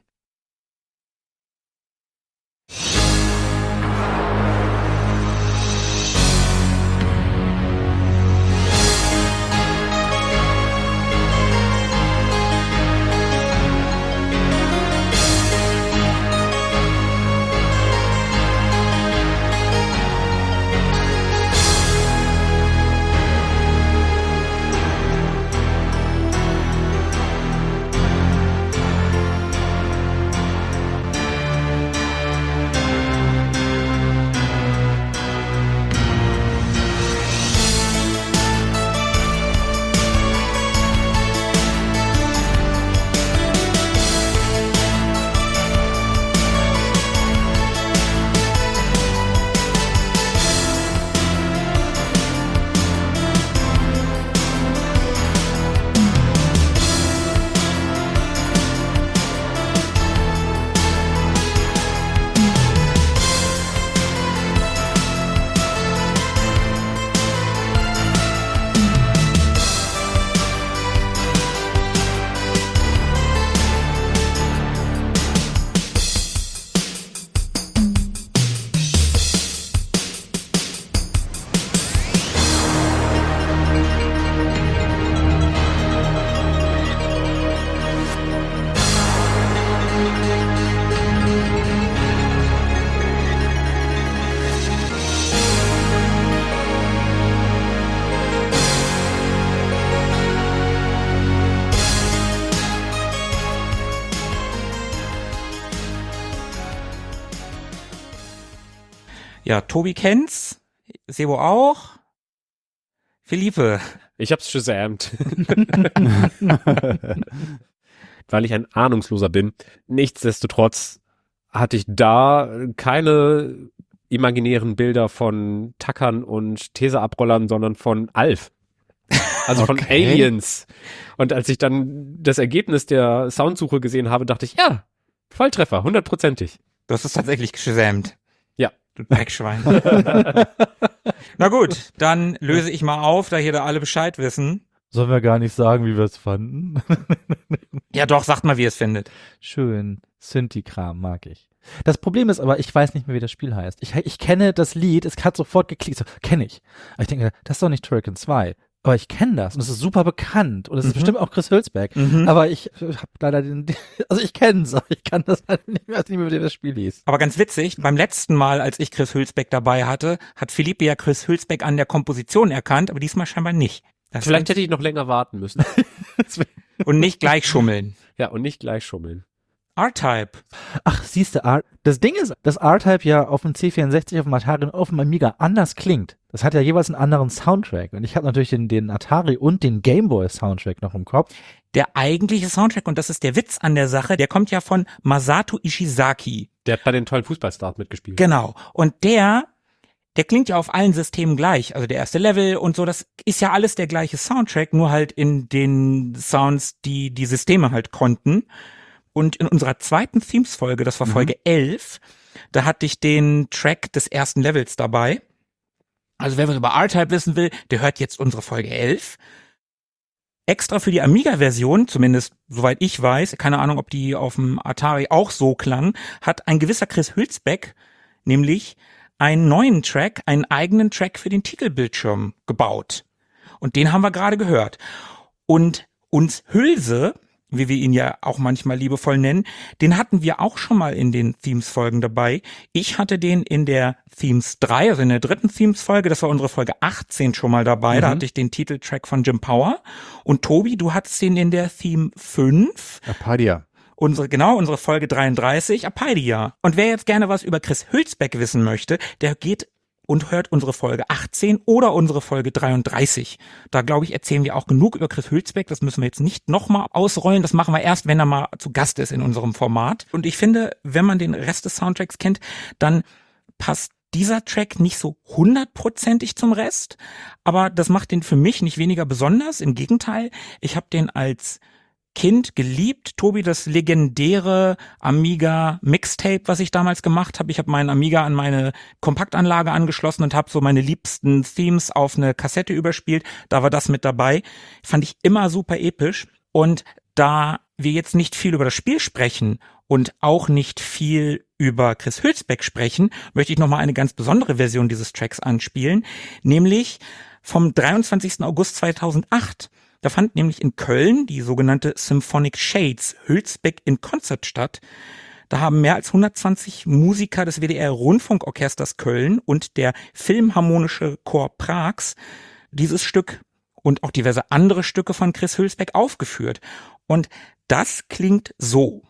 Ja, Tobi kennt's. Sebo auch. Philippe. Ich hab's shazamt. weil ich ein Ahnungsloser bin. Nichtsdestotrotz hatte ich da keine imaginären Bilder von Tackern und Theseabrollern, sondern von Alf. Also von Aliens. Und als ich dann das Ergebnis der Soundsuche gesehen habe, dachte ich, ja, Volltreffer, 100%ig. Du hast es tatsächlich geschämt. Ja. Du Dreckschwein. Na gut, dann löse ich mal auf, da hier da alle Bescheid wissen. Sollen wir gar nicht sagen, wie wir es fanden? Ja doch, sagt mal, wie ihr es findet. Schön. Synthi-Kram mag ich. Das Problem ist aber, ich weiß nicht mehr, wie das Spiel heißt. Ich kenne das Lied, es hat sofort geklickt. So, kenne ich. Aber ich denke, das ist doch nicht Turrican 2. Aber ich kenne das und es ist super bekannt und es ist bestimmt auch Chris Hülsbeck. Aber ich habe leider also ich kenne es, aber ich kann das halt nicht mehr, wie das Spiel hieß. Aber ganz witzig, beim letzten Mal, als ich Chris Hülsbeck dabei hatte, hat Philippe ja Chris Hülsbeck an der Komposition erkannt, aber diesmal scheinbar nicht. Vielleicht hätte ich noch länger warten müssen. Und nicht gleich schummeln. Ja, und nicht gleich schummeln. R-Type. Ach, siehst du, das Ding ist, dass R-Type ja auf dem C64, auf dem Atari und auf dem Amiga anders klingt. Das hat ja jeweils einen anderen Soundtrack. Und ich habe natürlich den Atari und den Gameboy Soundtrack noch im Kopf. Der eigentliche Soundtrack, und das ist der Witz an der Sache, der kommt ja von Masato Ishizaki. Der hat bei den tollen Fußballstars mitgespielt. Genau. Und der klingt ja auf allen Systemen gleich. Also der erste Level und so, das ist ja alles der gleiche Soundtrack, nur halt in den Sounds, die die Systeme halt konnten. Und in unserer zweiten Themes-Folge, das war Folge 11, da hatte ich den Track des ersten Levels dabei. Also wer was über R-Type wissen will, der hört jetzt unsere Folge 11. Extra für die Amiga-Version, zumindest soweit ich weiß, keine Ahnung, ob die auf dem Atari auch so klang, hat ein gewisser Chris Hülsbeck nämlich einen neuen Track, einen eigenen Track für den Titelbildschirm gebaut. Und den haben wir gerade gehört. Und uns Hülse, wie wir ihn ja auch manchmal liebevoll nennen, den hatten wir auch schon mal in den Themes-Folgen dabei. Ich hatte den in der Themes 3, also in der dritten Themes-Folge, das war unsere Folge 18 schon mal dabei, da hatte ich den Titeltrack von Jim Power. Und Tobi, du hattest den in der Theme 5. Apadia. Unsere Folge 33, Apadia. Und wer jetzt gerne was über Chris Hülsbeck wissen möchte, der geht und hört unsere Folge 18 oder unsere Folge 33. Da, glaube ich, erzählen wir auch genug über Chris Hülsbeck. Das müssen wir jetzt nicht nochmal ausrollen. Das machen wir erst, wenn er mal zu Gast ist in unserem Format. Und ich finde, wenn man den Rest des Soundtracks kennt, dann passt dieser Track nicht so 100%ig zum Rest. Aber das macht den für mich nicht weniger besonders. Im Gegenteil, ich habe den als Kind geliebt. Tobi, das legendäre Amiga Mixtape, was ich damals gemacht habe. Ich habe meinen Amiga an meine Kompaktanlage angeschlossen und habe so meine liebsten Themes auf eine Kassette überspielt. Da war das mit dabei. Fand ich immer super episch. Und da wir jetzt nicht viel über das Spiel sprechen und auch nicht viel über Chris Hülsbeck sprechen, möchte ich nochmal eine ganz besondere Version dieses Tracks anspielen, nämlich vom 23. August 2008. Da fand nämlich in Köln die sogenannte Symphonic Shades Hülsbeck in Konzert statt. Da haben mehr als 120 Musiker des WDR-Rundfunkorchesters Köln und der Philharmonische Chor Prags dieses Stück und auch diverse andere Stücke von Chris Hülsbeck aufgeführt. Und das klingt so.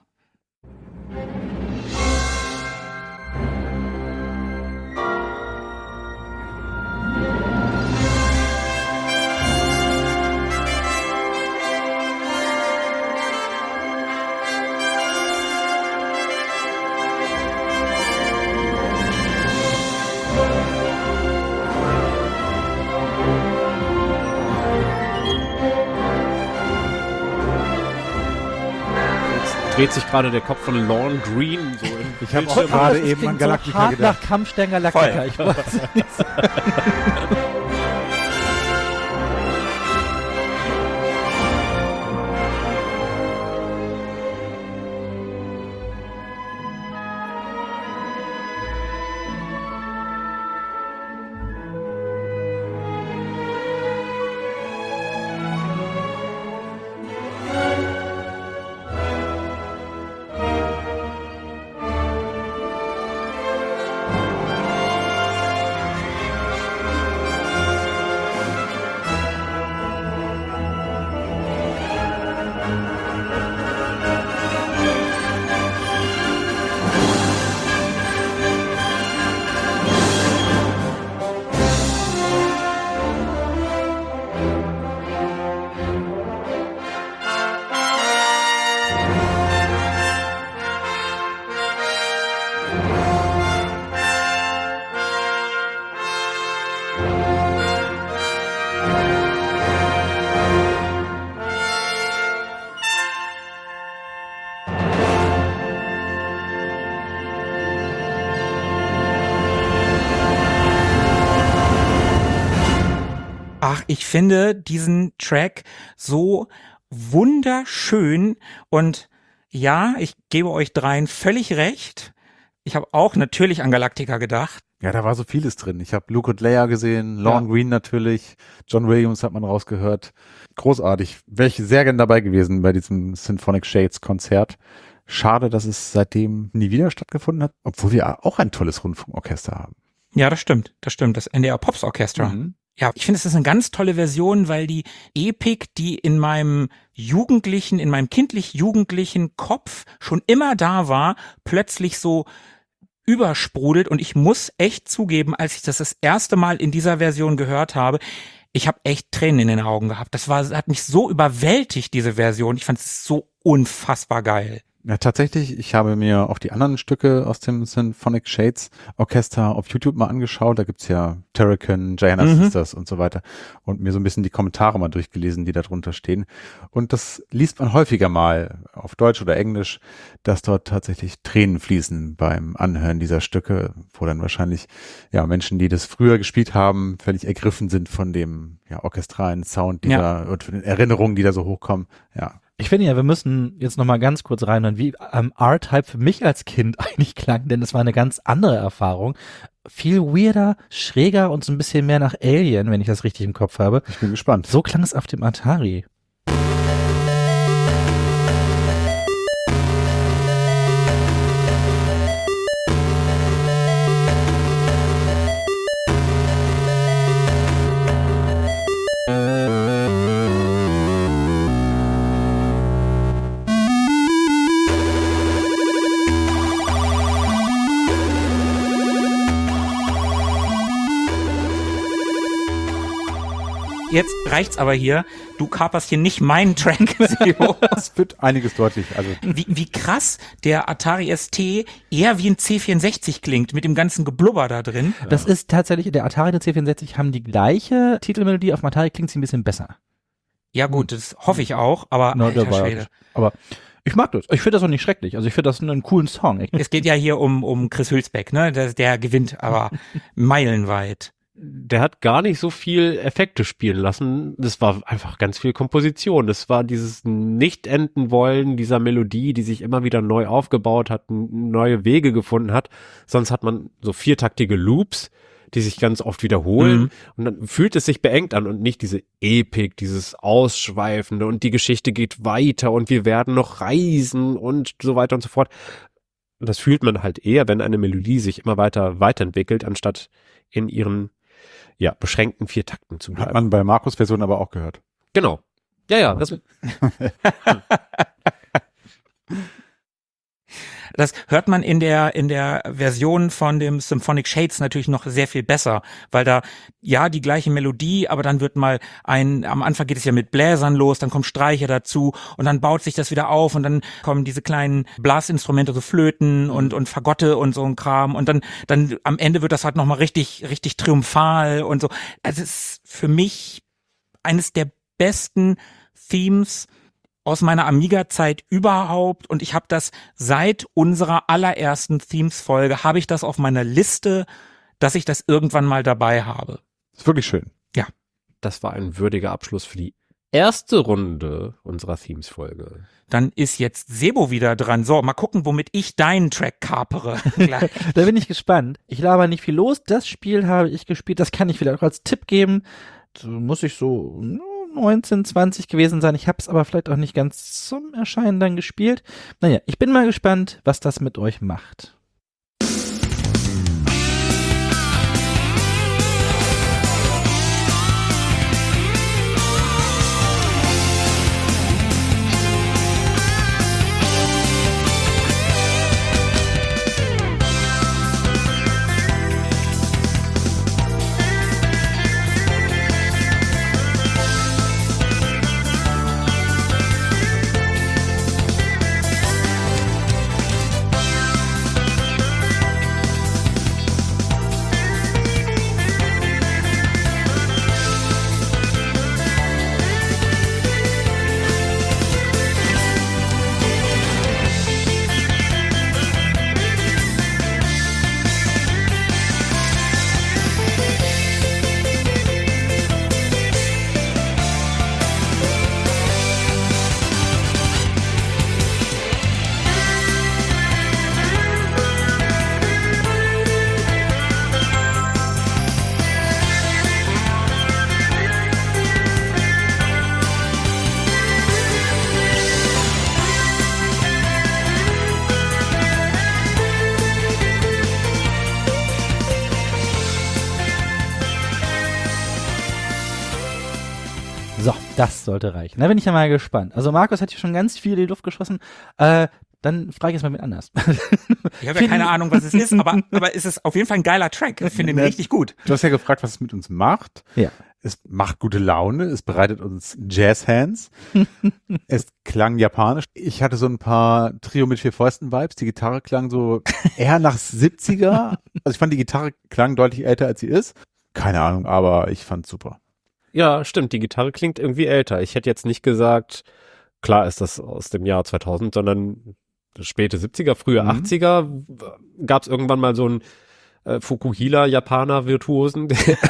Dreht sich gerade der Kopf von Lorne Green so im Ich habe auch gerade eben an Galactica hart gedacht. nach Kampfstern Galactica. Voll. Ich weiß nicht. Ach, ich finde diesen Track so wunderschön und ja, ich gebe euch dreien völlig recht. Ich habe auch natürlich an Galactica gedacht. Ja, da war so vieles drin. Ich habe Luke und Leia gesehen, Lorne Green natürlich, John Williams hat man rausgehört. Großartig. Wäre ich sehr gern dabei gewesen bei diesem Symphonic Shades Konzert. Schade, dass es seitdem nie wieder stattgefunden hat, obwohl wir auch ein tolles Rundfunkorchester haben. Ja, das stimmt. Das NDR Pops Orchestra. Mhm. Ja, ich finde, es ist eine ganz tolle Version, weil die Epik, die in meinem kindlich-jugendlichen Kopf schon immer da war, plötzlich so übersprudelt. Und ich muss echt zugeben, als ich das erste Mal in dieser Version gehört habe, ich habe echt Tränen in den Augen gehabt. Hat mich so überwältigt, diese Version. Ich fand es so unfassbar geil. Ja, tatsächlich, ich habe mir auch die anderen Stücke aus dem Symphonic Shades Orchester auf YouTube mal angeschaut. Da gibt's ja Turrican, Giana Sisters und so weiter. Und mir so ein bisschen die Kommentare mal durchgelesen, die da drunter stehen. Und das liest man häufiger mal auf Deutsch oder Englisch, dass dort tatsächlich Tränen fließen beim Anhören dieser Stücke, wo dann wahrscheinlich ja Menschen, die das früher gespielt haben, völlig ergriffen sind von dem orchestralen Sound und von den Erinnerungen, die da so hochkommen. Ja. Ich finde ja, wir müssen jetzt nochmal ganz kurz reinhören, wie R-Type für mich als Kind eigentlich klang, denn es war eine ganz andere Erfahrung. Viel weirder, schräger und so ein bisschen mehr nach Alien, wenn ich das richtig im Kopf habe. Ich bin gespannt. So klang es auf dem Atari. Jetzt reicht's aber hier. Du kaperst hier nicht meinen Track, Sebo. Das wird einiges deutlich. Also Wie krass der Atari ST eher wie ein C64 klingt, mit dem ganzen Geblubber da drin. Das ist tatsächlich, der Atari und der C64 haben die gleiche Titelmelodie, auf dem Atari klingt sie ein bisschen besser. Ja gut, das hoffe ich auch, aber alter Schwede. Aber ich mag das. Ich finde das auch nicht schrecklich. Also ich finde das einen coolen Song. Es geht ja hier um Chris Hülsbeck, ne? Der gewinnt aber meilenweit. Der hat gar nicht so viel Effekte spielen lassen. Das war einfach ganz viel Komposition. Das war dieses Nicht-Enden-Wollen dieser Melodie, die sich immer wieder neu aufgebaut hat, neue Wege gefunden hat. Sonst hat man so viertaktige Loops, die sich ganz oft wiederholen. Und dann fühlt es sich beengt an und nicht diese Epik, dieses Ausschweifende und die Geschichte geht weiter und wir werden noch reisen und so weiter und so fort. Das fühlt man halt eher, wenn eine Melodie sich immer weiterentwickelt, anstatt in ihren beschränkten 4 Takten zu bleiben. hat man bei Markus' Version aber auch gehört. Genau. Ja. Das hört man in der Version von dem Symphonic Shades natürlich noch sehr viel besser, weil da die gleiche Melodie, aber dann wird mal am Anfang geht es ja mit Bläsern los, dann kommen Streicher dazu und dann baut sich das wieder auf und dann kommen diese kleinen Blasinstrumente, so Flöten und Fagotte und so ein Kram und dann am Ende wird das halt nochmal richtig triumphal und so. Also es ist für mich eines der besten Themes aus meiner Amiga-Zeit überhaupt und ich habe das seit unserer allerersten Themes-Folge, habe ich das auf meiner Liste, dass ich das irgendwann mal dabei habe. Ist wirklich schön. Ja. Das war ein würdiger Abschluss für die erste Runde unserer Themes-Folge. Dann ist jetzt Sebo wieder dran. So, mal gucken, womit ich deinen Track kapere. Da bin ich gespannt. Ich laber nicht viel los. Das Spiel habe ich gespielt. Das kann ich vielleicht auch als Tipp geben. So muss ich so 19, 20 gewesen sein. Ich habe es aber vielleicht auch nicht ganz zum Erscheinen dann gespielt. Naja, ich bin mal gespannt, was das mit euch macht. Das sollte reichen. Da bin ich ja mal gespannt. Also Markus hat hier schon ganz viel in die Luft geschossen. Dann frage ich jetzt mal mit anders. Ich habe ja keine Ahnung, was es ist, aber es ist auf jeden Fall ein geiler Track. Ich finde ihn richtig gut. Du hast ja gefragt, was es mit uns macht. Ja. Es macht gute Laune, es bereitet uns Jazz-Hands. Es klang japanisch. Ich hatte so ein paar Trio mit 4 Fäusten-Vibes. Die Gitarre klang so eher nach 70er. Also ich fand, die Gitarre klang deutlich älter, als sie ist. Keine Ahnung, aber ich fand's super. Ja, stimmt, die Gitarre klingt irgendwie älter. Ich hätte jetzt nicht gesagt, klar ist das aus dem Jahr 2000, sondern späte 70er, frühe 80er gab es irgendwann mal so einen Fukuhila-Japaner-Virtuosen,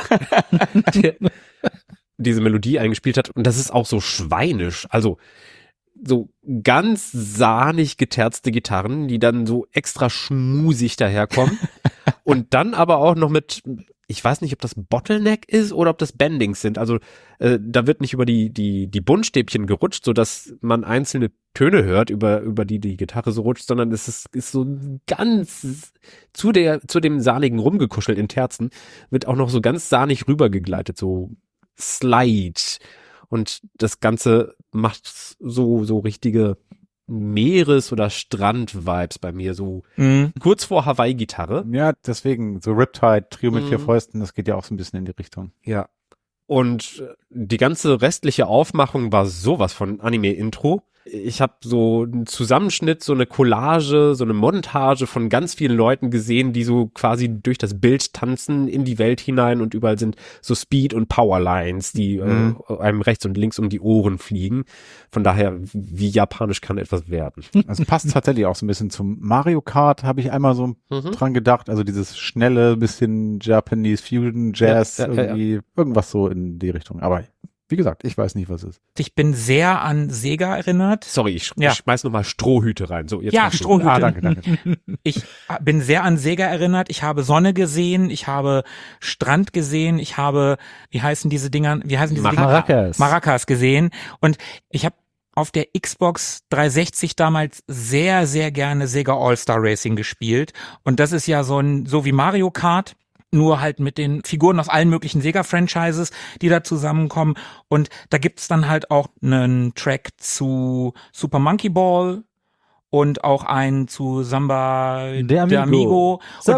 der diese Melodie eingespielt hat. Und das ist auch so schweinisch. Also so ganz sahnig geterzte Gitarren, die dann so extra schmusig daherkommen. Und dann aber auch noch mit, ich weiß nicht, ob das Bottleneck ist oder ob das Bendings sind. Also da wird nicht über die Buntstäbchen gerutscht, sodass man einzelne Töne hört, über die Gitarre so rutscht, sondern es ist so ganz zu dem sahnigen rumgekuschelt in Terzen, wird auch noch so ganz sahnig rübergegleitet, so Slide. Und das Ganze macht so richtige Meeres- oder Strand-Vibes bei mir, so kurz vor Hawaii-Gitarre. Ja, deswegen so Riptide, Trio mit 4 Fäusten, das geht ja auch so ein bisschen in die Richtung. Ja. Und die ganze restliche Aufmachung war sowas von Anime-Intro. Ich habe so einen Zusammenschnitt, so eine Collage, so eine Montage von ganz vielen Leuten gesehen, die so quasi durch das Bild tanzen in die Welt hinein und überall sind so Speed- und Powerlines, die einem rechts und links um die Ohren fliegen. Von daher, wie japanisch kann etwas werden? Also passt tatsächlich auch so ein bisschen zum Mario Kart, habe ich einmal so dran gedacht. Also dieses schnelle, bisschen Japanese Fusion Jazz, irgendwas so in die Richtung. Aber wie gesagt, ich weiß nicht, was es ist. Ich bin sehr an Sega erinnert. Sorry, ich schmeiß nochmal Strohhüte rein. So, jetzt ja, Strohhüte. Ah, danke. Ich bin sehr an Sega erinnert. Ich habe Sonne gesehen, ich habe Strand gesehen, ich habe, wie heißen diese Dinger? Maracas gesehen. Und ich habe auf der Xbox 360 damals sehr, sehr gerne Sega All-Star Racing gespielt. Und das ist ja so wie Mario Kart, nur halt mit den Figuren aus allen möglichen Sega-Franchises, die da zusammenkommen. Und da gibt's dann halt auch einen Track zu Super Monkey Ball und auch einen zu Samba de Amigo.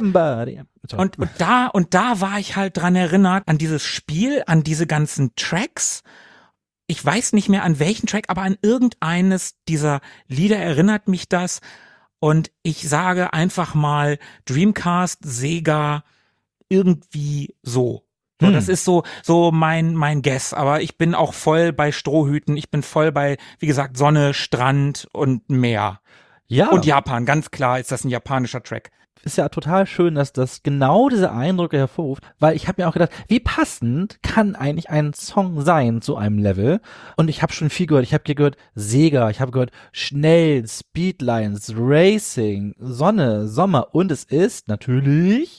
Und da war ich halt dran erinnert, an dieses Spiel, an diese ganzen Tracks. Ich weiß nicht mehr an welchen Track, aber an irgendeines dieser Lieder erinnert mich das. Und ich sage einfach mal Dreamcast, Sega, irgendwie so. Das ist so mein Guess, aber ich bin auch voll bei Strohhüten, ich bin voll bei, wie gesagt, Sonne, Strand und Meer. Ja. Und Japan, ganz klar ist das ein japanischer Track. Ist ja total schön, dass das genau diese Eindrücke hervorruft, weil ich habe mir auch gedacht, wie passend kann eigentlich ein Song sein zu einem Level? Und ich habe schon viel gehört. Ich habe gehört Sega, ich habe gehört schnell, Speedlines, Racing, Sonne, Sommer und es ist natürlich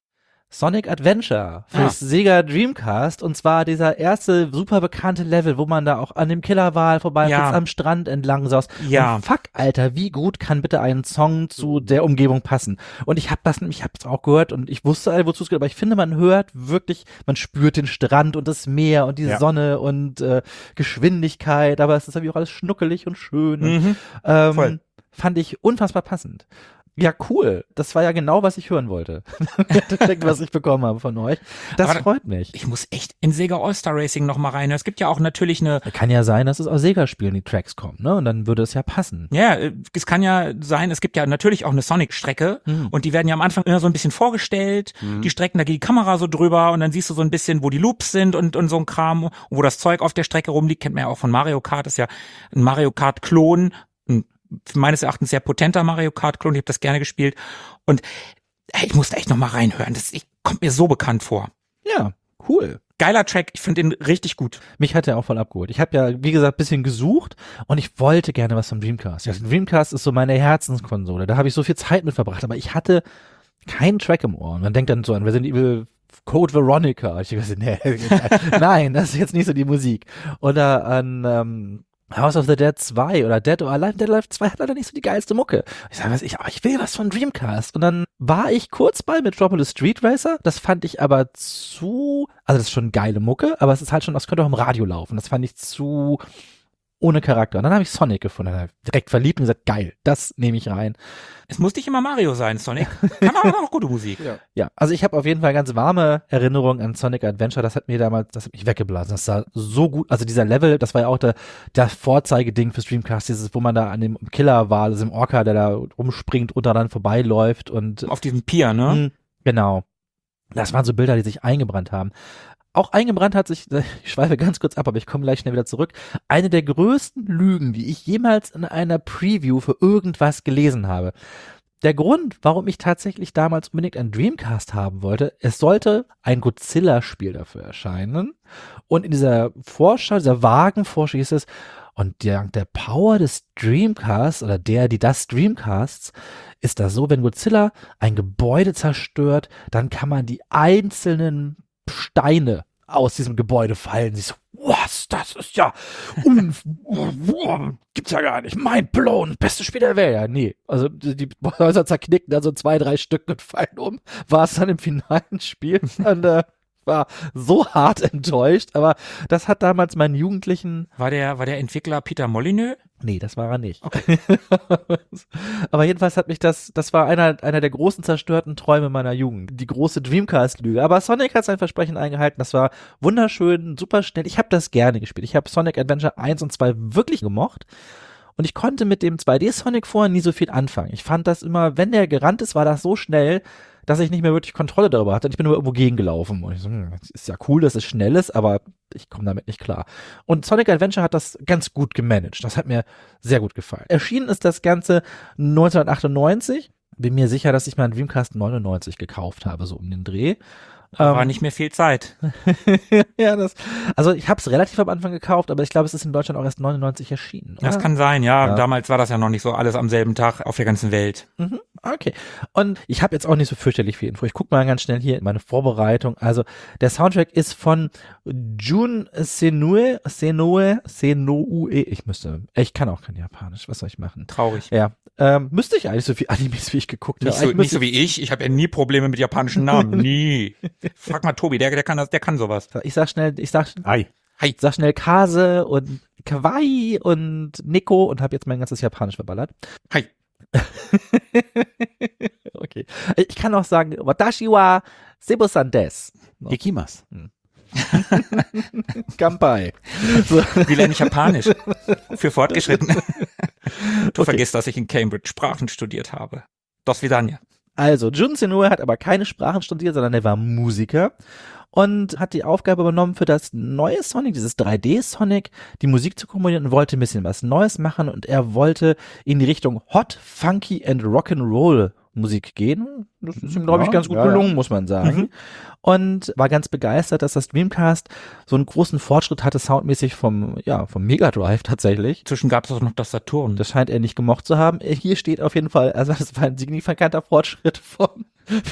Sonic Adventure fürs Sega Dreamcast, und zwar dieser erste super bekannte Level, wo man da auch an dem Killerwal vorbei am Strand entlang saust. Ja. Und fuck, Alter, wie gut kann bitte ein Song zu der Umgebung passen? Und ich habe es auch gehört und ich wusste, wozu es geht, aber ich finde, man hört wirklich, man spürt den Strand und das Meer und die Sonne und Geschwindigkeit, aber es ist irgendwie auch alles schnuckelig und schön. Voll. Fand ich unfassbar passend. Ja, cool. Das war ja genau, was ich hören wollte. Was ich bekommen habe von euch. Das aber freut mich. Ich muss echt in Sega All-Star Racing noch mal rein. Es gibt ja auch natürlich eine... Kann ja sein, dass es aus Sega-Spielen die Tracks kommen, ne? Und dann würde es ja passen. Ja, es kann ja sein, es gibt ja natürlich auch eine Sonic-Strecke und die werden ja am Anfang immer so ein bisschen vorgestellt. Die Strecken, da geht die Kamera so drüber und dann siehst du so ein bisschen, wo die Loops sind und so ein Kram, wo das Zeug auf der Strecke rumliegt. Kennt man ja auch von Mario Kart. Das ist ja ein Mario Kart-Klon, meines Erachtens sehr potenter Mario Kart-Klon, ich habe das gerne gespielt und ich musste echt noch mal reinhören, kommt mir so bekannt vor. Ja, cool. Geiler Track, ich finde ihn richtig gut. Mich hat er auch voll abgeholt. Ich habe ja, wie gesagt, ein bisschen gesucht und ich wollte gerne was vom Dreamcast. Ja, Dreamcast ist so meine Herzenskonsole, da habe ich so viel Zeit mit verbracht, aber ich hatte keinen Track im Ohr. Und man denkt dann so an Resident Evil Code Veronica. Ich dachte, nee, nein, das ist jetzt nicht so die Musik. Oder an House of the Dead 2 oder Dead or Alive. Dead or Alive 2 hat leider nicht so die geilste Mucke. Ich sage, aber ich will was von Dreamcast. Und dann war ich kurz bei Metropolis Street Racer. Das fand ich aber also das ist schon geile Mucke, aber es ist halt schon, das könnte auch im Radio laufen. Das fand ich zu ohne Charakter. Und dann habe ich Sonic gefunden. Dann habe ich direkt verliebt und gesagt, geil, das nehme ich rein. Es muss nicht immer Mario sein, Sonic. Kann aber auch gute Musik. Ja, also ich habe auf jeden Fall ganz warme Erinnerungen an Sonic Adventure. Das hat mich weggeblasen. Das sah so gut, also dieser Level, das war ja auch der Vorzeigeding für Dreamcast, dieses, wo man da an dem Killer war, also dem Orca, der da rumspringt und dann vorbeiläuft und auf diesem Pier, ne? Genau. Das waren so Bilder, die sich eingebrannt haben. Auch eingebrannt hat sich, ich schweife ganz kurz ab, aber ich komme gleich schnell wieder zurück, eine der größten Lügen, die ich jemals in einer Preview für irgendwas gelesen habe. Der Grund, warum ich tatsächlich damals unbedingt einen Dreamcast haben wollte, es sollte ein Godzilla-Spiel dafür erscheinen. Und in dieser Vorschau, dieser vagen Vorschau hieß es, und der Power des Dreamcasts oder des Dreamcasts ist das so, wenn Godzilla ein Gebäude zerstört, dann kann man die einzelnen Steine aus diesem Gebäude fallen. Sie so, was, das ist ja, gibt's ja gar nicht, mind blown, beste Spiel der Welt. Ja, nee, also die Häuser zerknicken dann so 2-3 Stück und fallen um. War es dann im finalen Spiel und war so hart enttäuscht, aber das hat damals meinen Jugendlichen... War der Entwickler Peter Molyneux? Nee, das war er nicht. Okay. Aber jedenfalls hat mich das war einer der großen zerstörten Träume meiner Jugend. Die große Dreamcast-Lüge. Aber Sonic hat sein Versprechen eingehalten. Das war wunderschön, super schnell. Ich habe das gerne gespielt. Ich habe Sonic Adventure 1 und 2 wirklich gemocht. Und ich konnte mit dem 2D-Sonic vorher nie so viel anfangen. Ich fand das immer, wenn der gerannt ist, war das so schnell, dass ich nicht mehr wirklich Kontrolle darüber hatte. Und ich bin nur irgendwo gegengelaufen. Und ich so, das ist ja cool, dass es schnell ist, aber ich komme damit nicht klar. Und Sonic Adventure hat das ganz gut gemanagt. Das hat mir sehr gut gefallen. Erschienen ist das Ganze 1998. Bin mir sicher, dass ich meinen Dreamcast 99 gekauft habe, so um den Dreh. War nicht mehr viel Zeit. Ja, also ich habe es relativ am Anfang gekauft, aber ich glaube, es ist in Deutschland auch erst 99 erschienen. Oder? Das kann sein, ja. Damals war das ja noch nicht so alles am selben Tag auf der ganzen Welt. Mhm, okay. Und ich habe jetzt auch nicht so fürchterlich viel Info. Ich gucke mal ganz schnell hier in meine Vorbereitung. Also der Soundtrack ist von Jun Senoue. Ich kann auch kein Japanisch. Was soll ich machen? Traurig. Ja. Müsste ich eigentlich so viel Animes, wie ich geguckt habe. Nicht so wie ich. Ich habe ja nie Probleme mit japanischen Namen. Nie. Frag mal Tobi, der kann sowas. Ich sag schnell Hi. Ich sag schnell Kase und Kawaii und Nico und habe jetzt mein ganzes Japanisch verballert. Hi. Okay. Ich kann auch sagen, Watashi wa Sebo-san desu. Ikimas. Kampai. So. Wie lerne ich Japanisch? Für Fortgeschrittene. Du vergisst, dass ich in Cambridge Sprachen studiert habe. Das Vidania. Also, Jun Senoue hat aber keine Sprachen studiert, sondern er war Musiker und hat die Aufgabe übernommen, für das neue Sonic, dieses 3D-Sonic, die Musik zu komponieren und wollte ein bisschen was Neues machen und er wollte in die Richtung Hot, Funky and Rock'n'Roll Musik gehen. Das ist ihm, glaube ich, ganz gut gelungen, muss man sagen. Mhm. Und war ganz begeistert, dass das Dreamcast so einen großen Fortschritt hatte, soundmäßig vom Mega Drive tatsächlich. Zwischen gab es auch noch das Saturn. Das scheint er nicht gemocht zu haben. Hier steht auf jeden Fall, also das war ein signifikanter Fortschritt von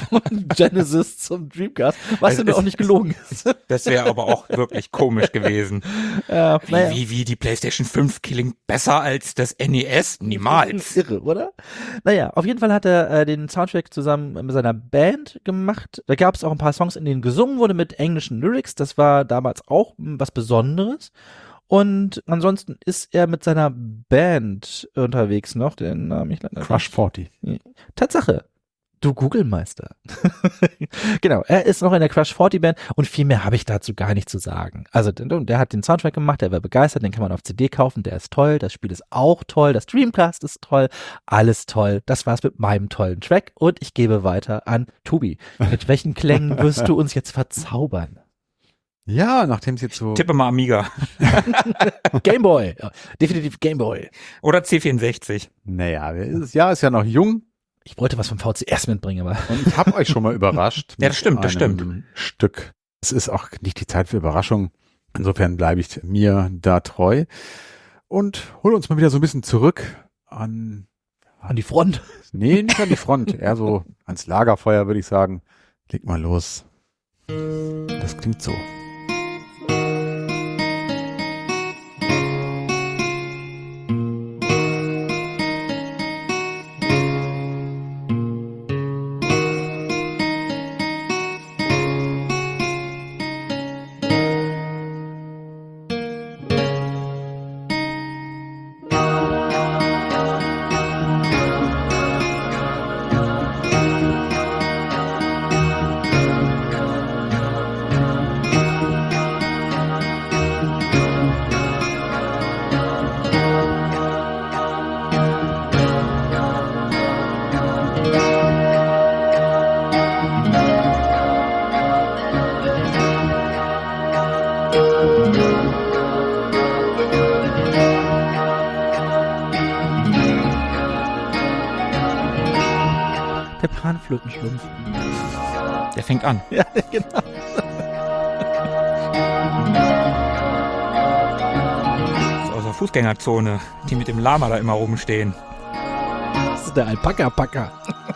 Genesis zum Dreamcast, was also auch nicht gelogen ist. Das wäre aber auch wirklich komisch gewesen. Ja, wie die PlayStation 5 klingt besser als das NES? Niemals. Irre, oder? Naja, auf jeden Fall hat er den Soundtrack zusammen mit seiner Band gemacht. Da gab es auch ein paar Songs, in denen gesungen wurde mit englischen Lyrics. Das war damals auch was Besonderes. Und ansonsten ist er mit seiner Band unterwegs noch, den Namen ich leider Crush 40. Tatsache. Du Google-Meister. Genau, er ist noch in der Crush 40 Band und viel mehr habe ich dazu gar nicht zu sagen. Also der hat den Soundtrack gemacht, der war begeistert, den kann man auf CD kaufen, der ist toll, das Spiel ist auch toll, das Dreamcast ist toll, alles toll. Das war's mit meinem tollen Track und ich gebe weiter an Tobi. Mit welchen Klängen wirst du uns jetzt verzaubern? Ja, nachdem es jetzt so... Tippe mal Amiga. Gameboy. Ja, definitiv Gameboy. Oder C64. Naja, das Jahr ist ja noch jung. Ich wollte was vom VCS mitbringen, aber... Und ich habe euch schon mal überrascht. Ja, das stimmt. Stück. Es ist auch nicht die Zeit für Überraschung. Insofern bleibe ich mir da treu. Und hole uns mal wieder so ein bisschen zurück an die Front. Nee, nicht an die Front. Eher so ans Lagerfeuer, würde ich sagen. Leg mal los. Das klingt so. Der Panflötenschlumpf. Der fängt an. Ja, genau. Das ist aus der Fußgängerzone, die mit dem Lama da immer rumstehen. Das ist der Alpaka-Packer.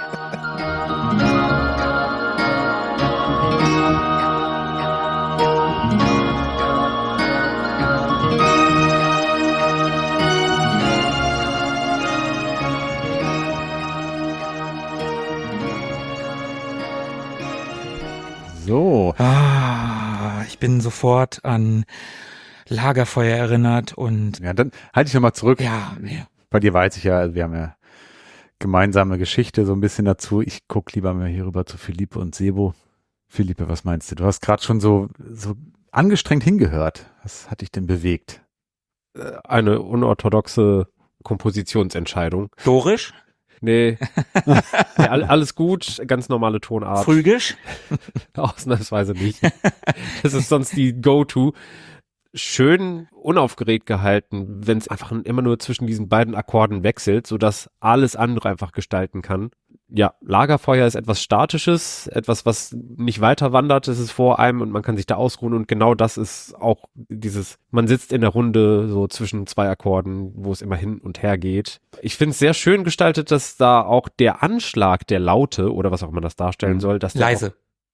So. Ich bin sofort an Lagerfeuer erinnert und Ja, dann halte ich nochmal zurück. ja. Bei dir weiß ich ja, also wir haben ja gemeinsame Geschichte so ein bisschen dazu. Ich gucke lieber mal hier rüber zu Philippe und Sebo. Philippe, was meinst du? Du hast gerade schon so angestrengt hingehört. Was hat dich denn bewegt? Eine unorthodoxe Kompositionsentscheidung. Dorisch, Nee, ja, alles gut, ganz normale Tonart. phrygisch. Ausnahmsweise nicht. Das ist sonst die Go-To. Schön unaufgeregt gehalten, wenn es einfach immer nur zwischen diesen beiden Akkorden wechselt, sodass alles andere einfach gestalten kann. Ja, Lagerfeuer ist etwas Statisches, etwas, was nicht weiter wandert, es ist vor einem und man kann sich da ausruhen und genau das ist auch dieses, man sitzt in der Runde so zwischen zwei Akkorden, wo es immer hin und her geht. Ich finde es sehr schön gestaltet, dass da auch der Anschlag der Laute oder was auch immer das darstellen soll, dass der Leise.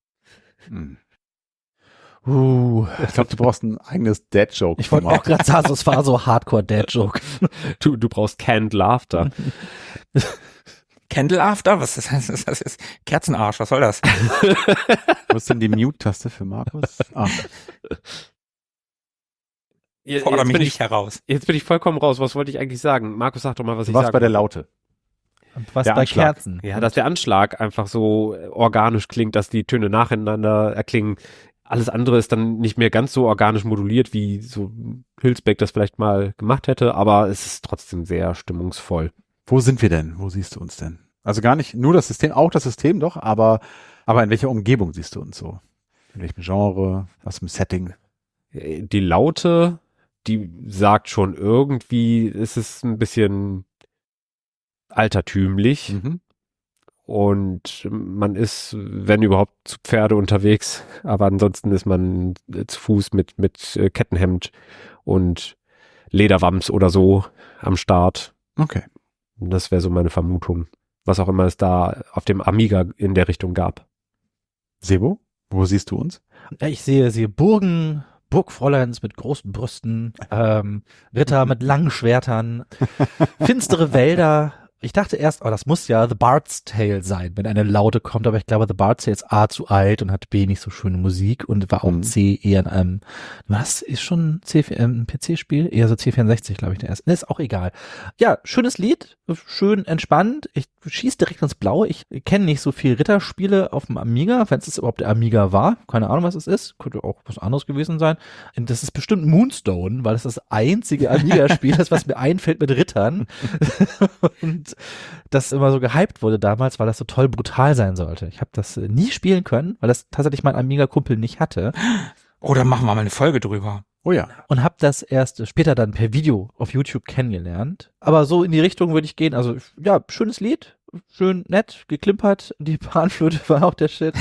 Ich glaube, du brauchst ein eigenes Dad-Joke. Ich wollte auch gerade sagen, es war so Hardcore-Dad-Joke. du brauchst Canned Laughter. Candle After? Was ist das? Das ist Kerzenarsch, was soll das? Was ist denn die Mute-Taste für Markus? Fordere mich nicht heraus. Jetzt bin ich vollkommen raus. Was wollte ich eigentlich sagen? Markus, sag doch mal, was ich Du warst sage. bei der Laute. Was Der bei Anschlag. Kerzen. Ja, dass der Anschlag einfach so organisch klingt, dass die Töne nacheinander erklingen. Alles andere ist dann nicht mehr ganz so organisch moduliert, wie so Hülsbeck das vielleicht mal gemacht hätte, aber es ist trotzdem sehr stimmungsvoll. Wo sind wir denn? Wo siehst du uns denn? Also gar nicht nur das System, auch das System doch, aber in welcher Umgebung siehst du uns so? In welchem Genre? Was im Setting? Die Laute, die sagt schon irgendwie, es ist ein bisschen altertümlich. Und man ist, wenn überhaupt, zu Pferde unterwegs, aber ansonsten ist man zu Fuß mit Kettenhemd und Lederwams oder so am Start. Okay. Das wäre so meine Vermutung. Was auch immer es da auf dem Amiga in der Richtung gab. Sebo, wo siehst du uns? Ja, ich sehe Burgen, Burgfräuleins mit großen Brüsten, Ritter mit langen Schwertern, finstere Wälder. Ich dachte erst, das muss ja The Bard's Tale sein, wenn eine Laute kommt, aber ich glaube, The Bard's Tale ist A zu alt und hat B nicht so schöne Musik und war auch C eher in einem, was ist schon ein PC-Spiel? Eher so C64, glaube ich, der erste. Ist auch egal. Ja, schönes Lied, schön entspannt. Ich schieße direkt ins Blaue. Ich kenne nicht so viel Ritterspiele auf dem Amiga, wenn es überhaupt der Amiga war. Keine Ahnung, was es ist. Könnte auch was anderes gewesen sein. Und das ist bestimmt Moonstone, weil es das einzige Amiga-Spiel ist, was mir einfällt mit Rittern. Und das immer so gehypt wurde damals, weil das so toll brutal sein sollte. Ich habe das nie spielen können, weil das tatsächlich mein Amiga-Kumpel nicht hatte. Oh, dann machen wir mal eine Folge drüber. Oh ja. Und habe das erst später dann per Video auf YouTube kennengelernt. Aber so in die Richtung würde ich gehen. Also ja, schönes Lied, schön nett, geklimpert. Die Panflöte war auch der Shit.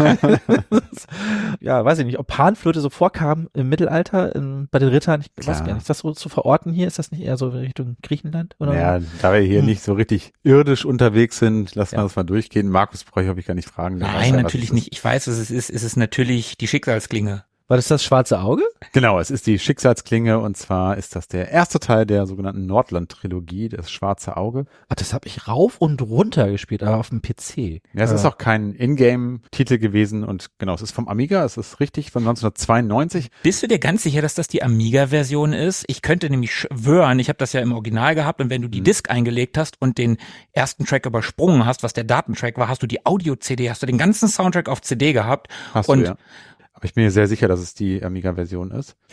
Ja, weiß ich nicht, ob Panflöte so vorkam im Mittelalter bei den Rittern. Ich weiß gar nicht, ist das so zu verorten hier? Ist das nicht eher so Richtung Griechenland? Oder? Ja, da wir hier nicht so richtig irdisch unterwegs sind, lassen wir das mal durchgehen. Markus brauche ich, hoffe ich, gar nicht fragen. Der weiß Nein, ja, was natürlich es nicht. Ich weiß, was es ist. Es ist natürlich die Schicksalsklinge. War das schwarze Auge? Genau, es ist die Schicksalsklinge und zwar ist das der erste Teil der sogenannten Nordland-Trilogie, das Schwarze Auge. Ach, das habe ich rauf und runter gespielt, aber auf dem PC. Ja, es ist auch kein Ingame-Titel gewesen und genau, es ist vom Amiga, es ist richtig von 1992. Bist du dir ganz sicher, dass das die Amiga-Version ist? Ich könnte nämlich schwören, ich habe das ja im Original gehabt und wenn du die Disk eingelegt hast und den ersten Track übersprungen hast, was der Datentrack war, hast du die Audio-CD, hast du den ganzen Soundtrack auf CD gehabt. Hast du, ja. Aber ich bin mir sehr sicher, dass es die Amiga-Version ist.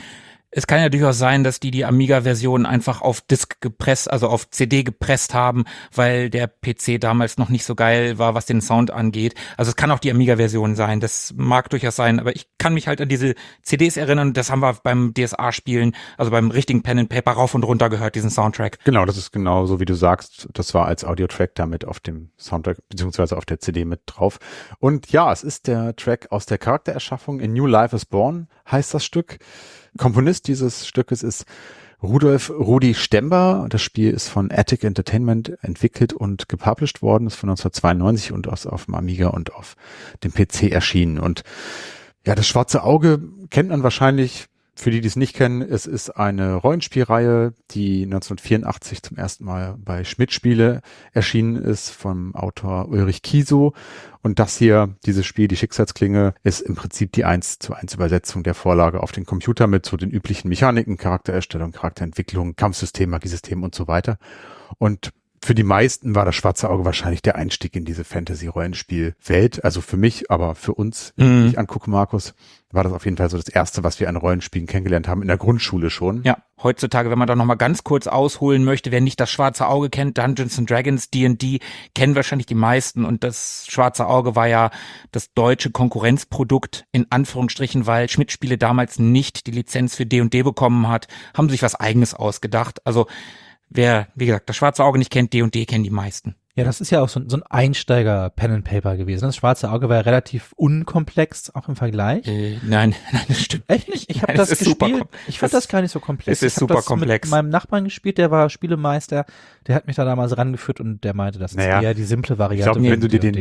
Es kann ja durchaus sein, dass die Amiga-Version einfach auf Disk gepresst, also auf CD gepresst haben, weil der PC damals noch nicht so geil war, was den Sound angeht. Also es kann auch die Amiga-Version sein, das mag durchaus sein, aber ich kann mich halt an diese CDs erinnern, das haben wir beim DSA-Spielen, also beim richtigen Pen and Paper rauf und runter gehört, diesen Soundtrack. Genau, das ist genau so, wie du sagst. Das war als Audiotrack damit auf dem Soundtrack, beziehungsweise auf der CD mit drauf. Und ja, es ist der Track aus der Charaktererschaffung. A New Life is Born heißt das Stück. Komponist dieses Stückes ist Rudolf Rudi Stember. Das Spiel ist von Attic Entertainment entwickelt und gepublished worden. Ist von 1992 und auf dem Amiga und auf dem PC erschienen. Und ja, das Schwarze Auge kennt man wahrscheinlich. Für die es nicht kennen, es ist eine Rollenspielreihe, die 1984 zum ersten Mal bei Schmidt Spiele erschienen ist, vom Autor Ulrich Kiesow. Und das hier, dieses Spiel, die Schicksalsklinge, ist im Prinzip die 1:1 Übersetzung der Vorlage auf den Computer mit so den üblichen Mechaniken, Charaktererstellung, Charakterentwicklung, Kampfsystem, Magiesystem und so weiter. Und für die meisten war das Schwarze Auge wahrscheinlich der Einstieg in diese Fantasy-Rollenspiel-Welt. Also für mich, aber für uns, wenn ich angucke, Markus, war das auf jeden Fall so das Erste, was wir an Rollenspielen kennengelernt haben, in der Grundschule schon. Ja, heutzutage, wenn man da nochmal ganz kurz ausholen möchte, wer nicht das Schwarze Auge kennt, Dungeons & Dragons, D&D, kennen wahrscheinlich die meisten. Und das Schwarze Auge war ja das deutsche Konkurrenzprodukt, in Anführungsstrichen, weil Schmidt-Spiele damals nicht die Lizenz für D&D bekommen hat, haben sich was Eigenes ausgedacht. Also wer, wie gesagt, das Schwarze Auge nicht kennt, D&D kennen die meisten. Ja, das ist ja auch so ein Einsteiger-Pen and Paper gewesen. Das Schwarze Auge war ja relativ unkomplex, auch im Vergleich. Nein, das stimmt. Echt nicht? Ich habe das gespielt. Ich fand das gar nicht so komplex. Es ist super komplex. Ich habe das mit meinem Nachbarn gespielt, der war Spielemeister. Der hat mich da damals rangeführt und der meinte, das ist eher die simple Variante. Ich glaube, wenn du dir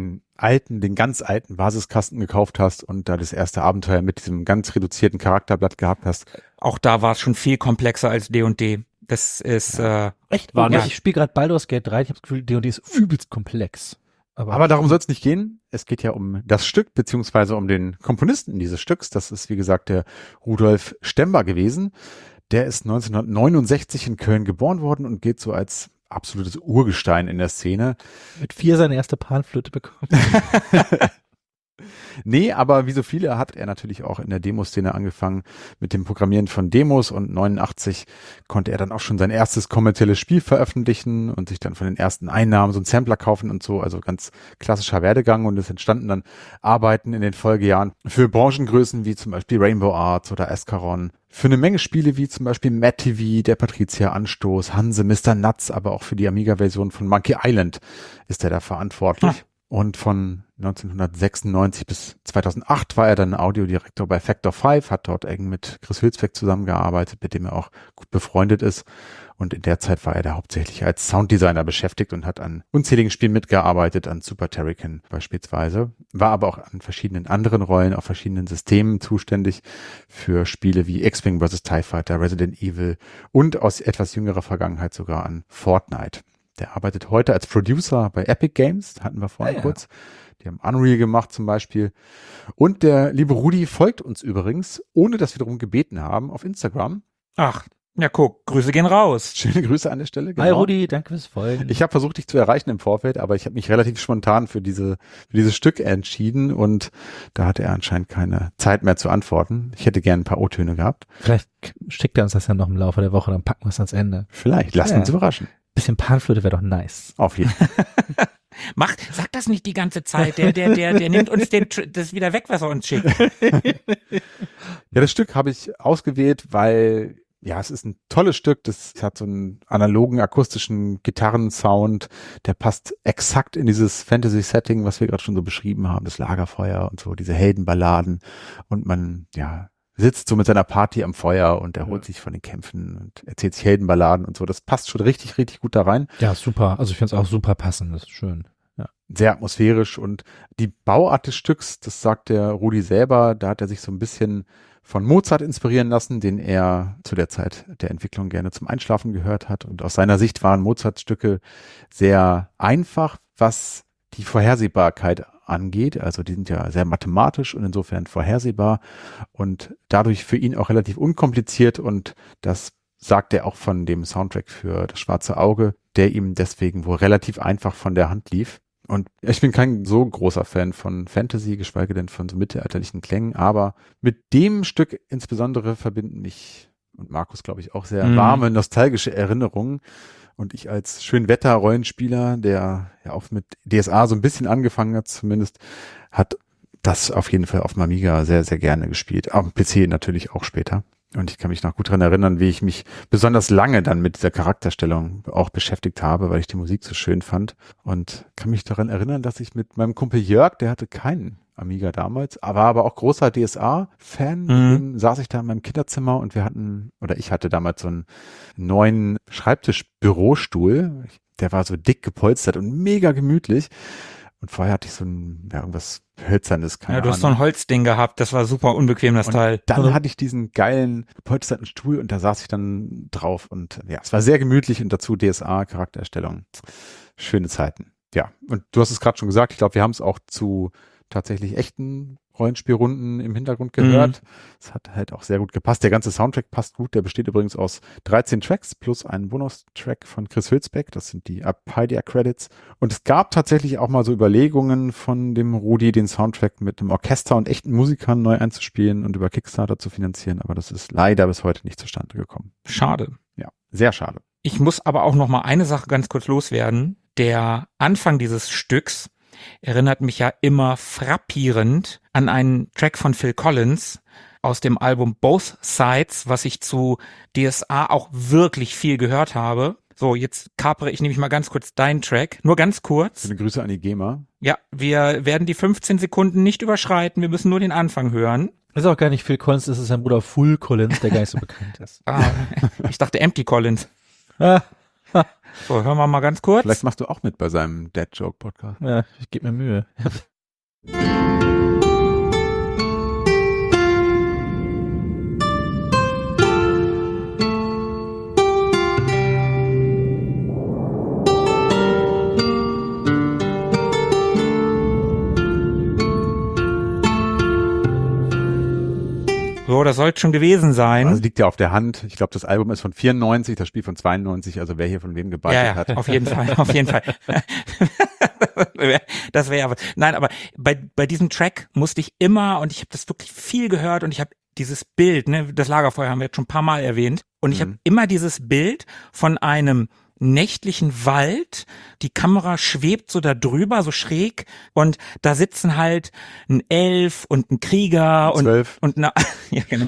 den ganz alten Basiskasten gekauft hast und da das erste Abenteuer mit diesem ganz reduzierten Charakterblatt gehabt hast. Auch da war es schon viel komplexer als D&D. Das ist echt wahr. Ich spiele gerade Baldur's Gate 3. Ich habe das Gefühl, D&D ist übelst komplex. Aber darum soll es nicht gehen. Es geht ja um das Stück, beziehungsweise um den Komponisten dieses Stücks. Das ist, wie gesagt, der Rudolf Stember gewesen. Der ist 1969 in Köln geboren worden und geht so als absolutes Urgestein in der Szene. Mit 4 seine erste Panflöte bekommen. Nee, aber wie so viele hat er natürlich auch in der Demoszene angefangen mit dem Programmieren von Demos und 89 konnte er dann auch schon sein erstes kommerzielles Spiel veröffentlichen und sich dann von den ersten Einnahmen so einen Sampler kaufen und so, also ganz klassischer Werdegang und es entstanden dann Arbeiten in den Folgejahren für Branchengrößen wie zum Beispiel Rainbow Arts oder Escaron, für eine Menge Spiele wie zum Beispiel Mad TV, der Patrizier Anstoß, Hanse, Mr. Nuts, aber auch für die Amiga-Version von Monkey Island ist er da verantwortlich. Und von 1996 bis 2008 war er dann Audiodirektor bei Factor 5, hat dort eng mit Chris Hülsbeck zusammengearbeitet, mit dem er auch gut befreundet ist. Und in der Zeit war er da hauptsächlich als Sounddesigner beschäftigt und hat an unzähligen Spielen mitgearbeitet, an Super Turrican beispielsweise. War aber auch an verschiedenen anderen Rollen, auf verschiedenen Systemen zuständig für Spiele wie X-Wing vs. TIE Fighter, Resident Evil und aus etwas jüngerer Vergangenheit sogar an Fortnite. Der arbeitet heute als Producer bei Epic Games, hatten wir vorhin kurz. Die haben Unreal gemacht zum Beispiel. Und der liebe Rudi folgt uns übrigens, ohne dass wir darum gebeten haben, auf Instagram. Ach, ja guck, Grüße gehen raus. Schöne Grüße an der Stelle. Genau. Hi Rudi, danke fürs Folgen. Ich habe versucht, dich zu erreichen im Vorfeld, aber ich habe mich relativ spontan für dieses Stück entschieden und da hatte er anscheinend keine Zeit mehr zu antworten. Ich hätte gerne ein paar O-Töne gehabt. Vielleicht schickt er uns das ja noch im Laufe der Woche, dann packen wir es ans Ende. Vielleicht, lassen uns überraschen. Bisschen Panflöte wäre doch nice. Auf jeden Fall. Sag das nicht die ganze Zeit. Der nimmt uns das wieder weg, was er uns schickt. Ja, das Stück habe ich ausgewählt, weil ja, es ist ein tolles Stück. Das hat so einen analogen, akustischen Gitarrensound. Der passt exakt in dieses Fantasy-Setting, was wir gerade schon so beschrieben haben. Das Lagerfeuer und so, diese Heldenballaden. Und man, sitzt so mit seiner Party am Feuer und erholt sich von den Kämpfen und erzählt sich Heldenballaden und so. Das passt schon richtig, richtig gut da rein. Ja, super. Also ich finde es auch super passend. Das ist schön. Ja. Sehr atmosphärisch und die Bauart des Stücks, das sagt der Rudi selber, da hat er sich so ein bisschen von Mozart inspirieren lassen, den er zu der Zeit der Entwicklung gerne zum Einschlafen gehört hat. Und aus seiner Sicht waren Mozart-Stücke sehr einfach, was die Vorhersehbarkeit angeht. Also die sind ja sehr mathematisch und insofern vorhersehbar und dadurch für ihn auch relativ unkompliziert und das sagt er auch von dem Soundtrack für das Schwarze Auge, der ihm deswegen wohl relativ einfach von der Hand lief. Und ich bin kein so großer Fan von Fantasy, geschweige denn von so mittelalterlichen Klängen, aber mit dem Stück insbesondere verbinden mich und Markus, glaube ich, auch sehr warme, nostalgische Erinnerungen. Und ich als Schönwetter-Rollenspieler, der ja auch mit DSA so ein bisschen angefangen hat zumindest, hat das auf jeden Fall auf dem Amiga sehr, sehr gerne gespielt. Am PC natürlich auch später. Und ich kann mich noch gut daran erinnern, wie ich mich besonders lange dann mit dieser Charakterstellung auch beschäftigt habe, weil ich die Musik so schön fand. Und kann mich daran erinnern, dass ich mit meinem Kumpel Jörg, der hatte keinen Amiga damals, war aber auch großer DSA-Fan. Dann saß ich da in meinem Kinderzimmer und ich hatte damals so einen neuen Schreibtisch-Bürostuhl. Der war so dick gepolstert und mega gemütlich. Und vorher hatte ich so irgendwas Hölzernes, keine Ahnung. Du hast so ein Holzding gehabt, das war super unbequem, das Teil. Dann hatte ich diesen geilen gepolsterten Stuhl und da saß ich dann drauf und ja, es war sehr gemütlich und dazu DSA-Charaktererstellung. Schöne Zeiten. Ja, und du hast es gerade schon gesagt, ich glaube, wir haben es auch zu tatsächlich echten Rollenspielrunden im Hintergrund gehört. Es hat halt auch sehr gut gepasst. Der ganze Soundtrack passt gut. Der besteht übrigens aus 13 Tracks plus einen Bonustrack von Chris Hülsbeck. Das sind die Apidia Credits. Und es gab tatsächlich auch mal so Überlegungen von dem Rudi, den Soundtrack mit einem Orchester und echten Musikern neu einzuspielen und über Kickstarter zu finanzieren. Aber das ist leider bis heute nicht zustande gekommen. Schade. Ja, sehr schade. Ich muss aber auch noch mal eine Sache ganz kurz loswerden. Der Anfang dieses Stücks erinnert mich ja immer frappierend an einen Track von Phil Collins aus dem Album Both Sides, was ich zu DSA auch wirklich viel gehört habe. So, jetzt kapere ich nämlich mal ganz kurz deinen Track. Nur ganz kurz. Eine Grüße an die GEMA. Ja, wir werden die 15 Sekunden nicht überschreiten. Wir müssen nur den Anfang hören. Das ist auch gar nicht Phil Collins, das ist sein Bruder Full Collins, der gar nicht so bekannt ist. Ich dachte Empty Collins. So, hören wir mal ganz kurz. Vielleicht machst du auch mit bei seinem Dad Joke Podcast. Ja, ich gebe mir Mühe. So, das sollte schon gewesen sein. Also liegt ja auf der Hand. Ich glaube, das Album ist von 94, das Spiel von 92. Also wer hier von wem gebeitet hat. Ja, auf jeden Fall, auf jeden Fall. Das wäre aber, nein, aber bei diesem Track musste ich immer, und ich habe das wirklich viel gehört und ich habe dieses Bild, ne, das Lagerfeuer haben wir jetzt schon ein paar Mal erwähnt, und ich habe immer dieses Bild von einem nächtlichen Wald, die Kamera schwebt so da drüber, so schräg, und da sitzen halt ein Elf und ein Krieger und ja, genau.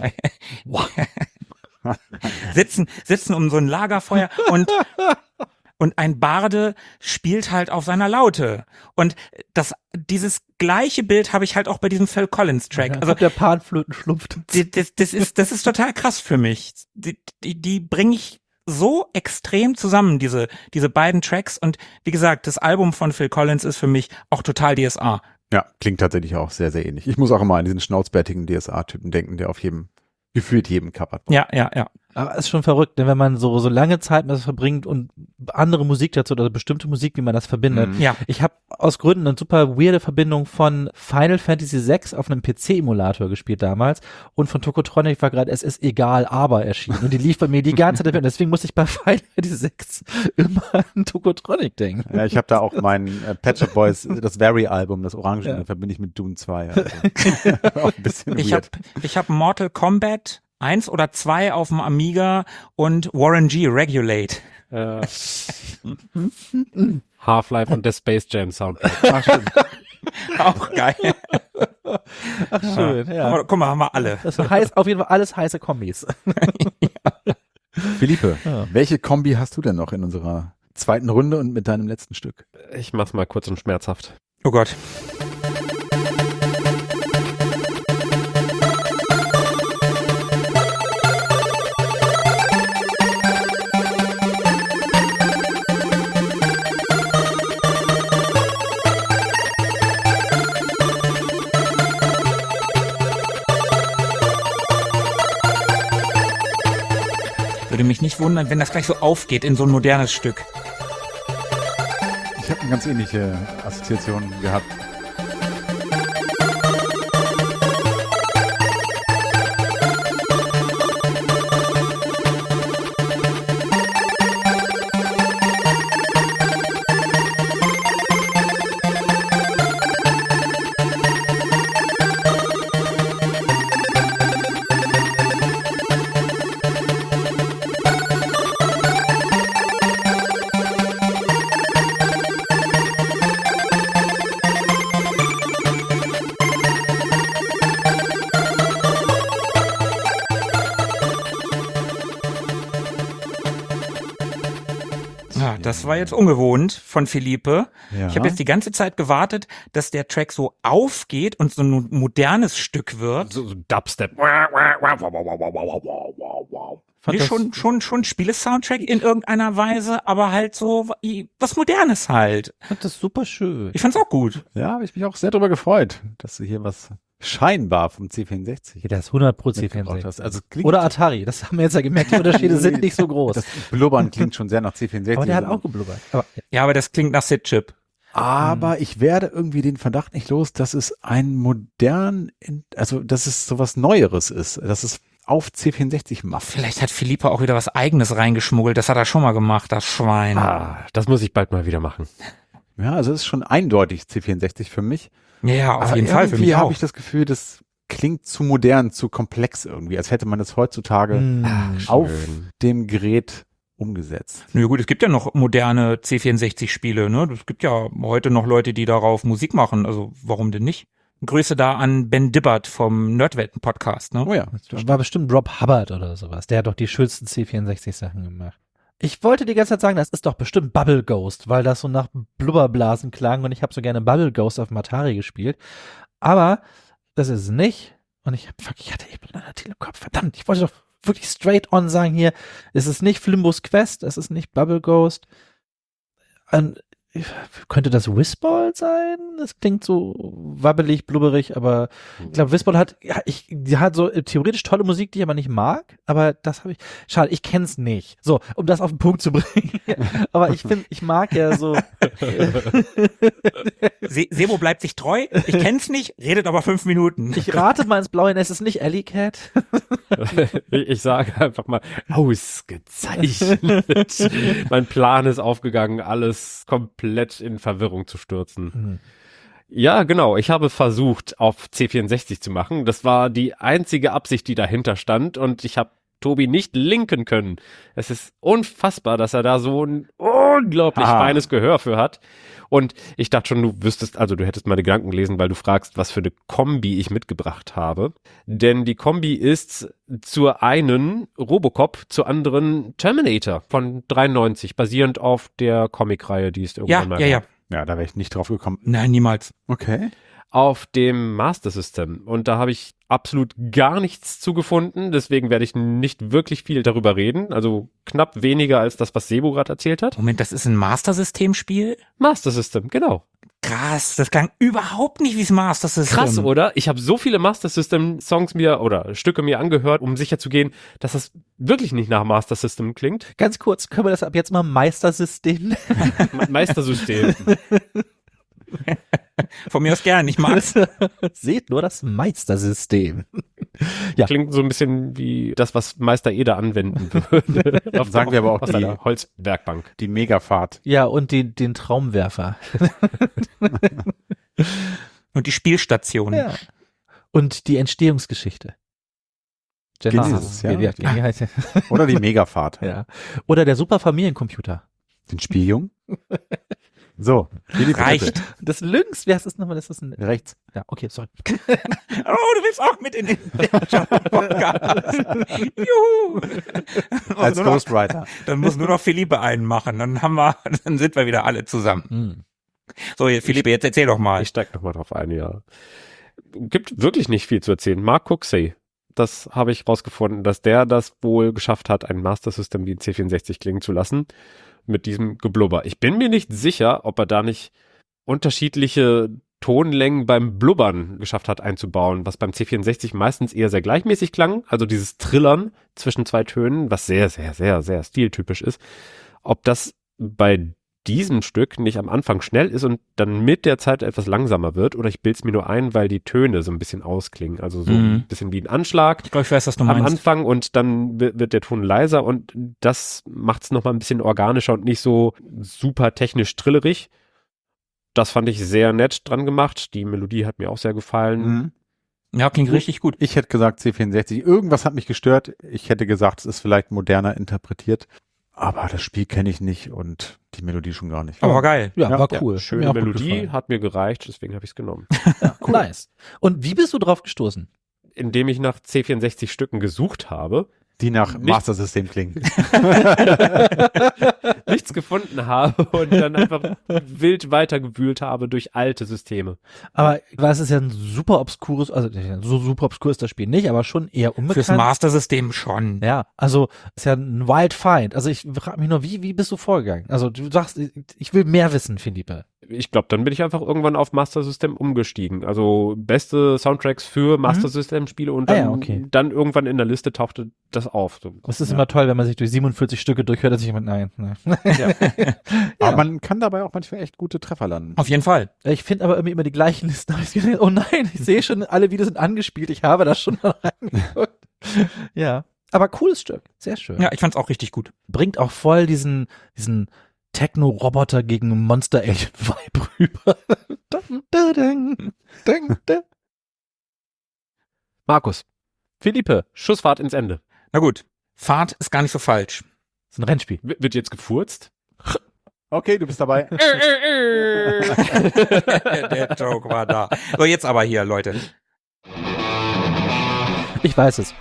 sitzen um so ein Lagerfeuer und ein Barde spielt halt auf seiner Laute. Und dieses gleiche Bild habe ich halt auch bei diesem Phil Collins Track. Ja, also der Panflöten schlumpft. Das ist total krass für mich. Die bringe ich so extrem zusammen, diese beiden Tracks. Und wie gesagt, das Album von Phil Collins ist für mich auch total DSA. Ja, klingt tatsächlich auch sehr, sehr ähnlich. Ich muss auch immer an diesen schnauzbärtigen DSA-Typen denken, der auf gefühlt jedem covert. Ja. Aber ist schon verrückt, denn wenn man so lange Zeit mit das verbringt und andere Musik dazu oder bestimmte Musik, wie man das verbindet. Ja. Ich habe aus Gründen eine super weirde Verbindung von Final Fantasy VI auf einem PC-Emulator gespielt damals und von Tokotronic war gerade Es ist egal, aber erschienen. Und die lief bei mir die ganze Zeit. Deswegen musste ich bei Final Fantasy VI immer an Tokotronic denken. Ja, ich habe da auch mein Pet Shop Boys, das Very-Album, das Orange, verbinde ich mit Dune 2. Also. Auch ein bisschen weird. Ich hab Mortal Kombat 1 oder 2 auf dem Amiga und Warren G. Regulate. Half-Life und der Space Jam Soundtrack. Ach, stimmt. Auch geil. Ach schön, ja. Guck mal, haben wir alle. Das heißt auf jeden Fall alles heiße Kombis. Philippe, welche Kombi hast du denn noch in unserer zweiten Runde und mit deinem letzten Stück? Ich mach's mal kurz und schmerzhaft. Oh Gott. Würde mich nicht wundern, wenn das gleich so aufgeht in so ein modernes Stück. Ich habe eine ganz ähnliche Assoziation gehabt. Das war jetzt ungewohnt von Philippe. Ja. Ich habe jetzt die ganze Zeit gewartet, dass der Track so aufgeht und so ein modernes Stück wird. So Dubstep. Nee, schon Spiele-Soundtrack in irgendeiner Weise, aber halt so was Modernes halt. Ich fand das super schön. Ich fand's auch gut. Ja, habe ich mich auch sehr darüber gefreut, dass du hier was scheinbar vom C64 Ja, das ist 100% mitgebracht C64. hast. Also klingt, Oder Atari, das haben wir jetzt ja gemerkt, die Unterschiede sind nicht so groß. das Blubbern klingt schon sehr nach C64. Aber der hat auch geblubbert. Aber, Ja, aber das klingt nach Sid-Chip. Aber ich werde irgendwie den Verdacht nicht los, dass es dass es sowas Neueres ist, dass es auf C64 macht. Vielleicht hat Philippe auch wieder was Eigenes reingeschmuggelt. Das hat er schon mal gemacht, das Schwein. Das muss ich bald mal wieder machen. Ja, also es ist schon eindeutig C64 für mich. Ja, auf Aber jeden Fall für mich irgendwie auch. habe ich das Gefühl, das klingt zu modern, zu komplex irgendwie, als hätte man das heutzutage auf dem Gerät umgesetzt. Nö, gut, es gibt ja noch moderne C64-Spiele, ne? Es gibt ja heute noch Leute, die darauf Musik machen. Also warum denn nicht? Grüße da an Ben Dibbert vom Nerdwelten-Podcast, ne? Oh ja. das war bestimmt Rob Hubbard oder sowas. Der hat doch die schönsten C64-Sachen gemacht. Ich wollte die ganze Zeit sagen, das ist doch bestimmt Bubble Ghost, weil das so nach Blubberblasen klang und ich habe so gerne Bubble Ghost auf dem Atari gespielt. Aber das ist es nicht. Und ich hatte eben einen Titel im Kopf. Verdammt, ich wollte doch wirklich straight on sagen hier, es ist nicht Flimbus Quest, es ist nicht Bubble Ghost. Könnte das Whizball sein? Das klingt so wabbelig, blubberig, aber ich glaube, Whizball die hat so theoretisch tolle Musik, die ich aber nicht mag, aber das habe ich, schade, ich kenn's nicht. So, um das auf den Punkt zu bringen. Aber ich mag ja so. Sebo bleibt sich treu, ich kenn's nicht, redet aber 5 Minuten. Ich rate mal ins Blaue, es ist nicht Alley Cat. Ich sage einfach mal, ausgezeichnet. Mein Plan ist aufgegangen, alles komplett in Verwirrung zu stürzen. Ja, genau. Ich habe versucht, auf C64 zu machen. Das war die einzige Absicht, die dahinter stand. Und ich habe Tobi nicht linken können. Es ist unfassbar, dass er da so ein unglaublich feines Gehör für hat. Und ich dachte schon, du hättest meine Gedanken gelesen, weil du fragst, was für eine Kombi ich mitgebracht habe. Denn die Kombi ist zur einen Robocop, zur anderen Terminator von 93, basierend auf der Comicreihe, die es irgendwann mal gab. Ja, da wäre ich nicht drauf gekommen. Nein, niemals. Okay. Auf dem Master System. Und da habe ich absolut gar nichts zugefunden. Deswegen werde ich nicht wirklich viel darüber reden. Also knapp weniger als das, was Sebo gerade erzählt hat. Moment, das ist ein Master-System-Spiel? Master System, genau. Krass, das klang überhaupt nicht wie das Master System. Krass, oder? Ich habe so viele Master System Songs oder Stücke mir angehört, um sicher zu gehen, dass das wirklich nicht nach Master System klingt. Ganz kurz, können wir das ab jetzt mal Meistersystem nennen? Meistersystem. Von mir aus gern, ich mag's. Seht nur das Meistersystem. Ja. Klingt so ein bisschen wie das, was Meister Eder anwenden würde. Sagen wir aber auch auf seiner Holzwerkbank. Die Megafahrt. Ja, und den Traumwerfer. Und die Spielstation. Ja. Und die Entstehungsgeschichte. Genesis, ja. Oder die Megafahrt. Ja. Oder der Superfamiliencomputer. Den Spieljungen. So, Philipp, reicht. bitte. Das Links, wer ist das nochmal? Das ist ein Rechts. Ja, okay, sorry. Oh, du willst auch mit in den Podcast. Juhu. Als Ghostwriter. Dann muss nur noch Philippe einen machen. Dann sind wir wieder alle zusammen. So, Philippe, jetzt erzähl doch mal. Ich steig noch mal drauf ein, ja. Gibt wirklich nicht viel zu erzählen. Mark Cooksey, das habe ich rausgefunden, dass der das wohl geschafft hat, ein Master System wie ein C64 klingen zu lassen. Mit diesem Geblubber. Ich bin mir nicht sicher, ob er da nicht unterschiedliche Tonlängen beim Blubbern geschafft hat einzubauen, was beim C64 meistens eher sehr gleichmäßig klang, also dieses Trillern zwischen zwei Tönen, was sehr, sehr, sehr, sehr stiltypisch ist. Ob das bei diesem Stück nicht am Anfang schnell ist und dann mit der Zeit etwas langsamer wird, oder ich bild's mir nur ein, weil die Töne so ein bisschen ausklingen, also so ein bisschen wie ein Anschlag. Ich glaube, ich weiß, was du am meinst. Anfang und dann wird der Ton leiser und das macht's nochmal ein bisschen organischer und nicht so super technisch trillerig. Das fand ich sehr nett dran gemacht. Die Melodie hat mir auch sehr gefallen. Ja, klingt richtig gut. Ich hätte gesagt C64. Irgendwas hat mich gestört. Ich hätte gesagt, es ist vielleicht moderner interpretiert. Aber das Spiel kenne ich nicht und die Melodie schon gar nicht. Aber war geil. Ja, Ja, war cool. Schöne Mir auch gut Melodie, gefallen. hat mir gereicht, deswegen habe ich es genommen. Ja, nice. Und wie bist du drauf gestoßen? Indem ich nach C64 Stücken gesucht habe, Die nach Master System klingen. nichts gefunden habe und dann einfach wild weitergewühlt habe durch alte Systeme. Aber was ist ja ein super obskures, also so super obskur ist das Spiel nicht, aber schon eher unbekannt. Fürs Master-System schon. Ja, also ist ja ein Wild Find. Also ich frage mich nur, wie bist du vorgegangen? Also du sagst, ich will mehr wissen, Philippe. Ich glaube, dann bin ich einfach irgendwann auf Master System umgestiegen. Also beste Soundtracks für Master System Spiele und dann, dann irgendwann in der Liste tauchte das auf. So. Das ist immer toll, wenn man sich durch 47 Stücke durchhört, dass ich jemand, nein. Ja. Aber man kann dabei auch manchmal echt gute Treffer landen. Auf jeden Fall. Ich finde aber irgendwie immer die gleichen Listen. Oh nein, ich sehe schon, alle Videos sind angespielt. Ich habe das schon mal reingeguckt. Ja. Aber cooles Stück. Sehr schön. Ja, ich fand's auch richtig gut. Bringt auch voll diesen Techno-Roboter gegen Monster-Alien-Vibe rüber. Markus. Philippe. Schussfahrt ins Ende. Na gut. Fahrt ist gar nicht so falsch. Das ist ein Rennspiel. Wird jetzt gefurzt? Okay, du bist dabei. Der Joke war da. So, jetzt aber hier, Leute. Ich weiß es.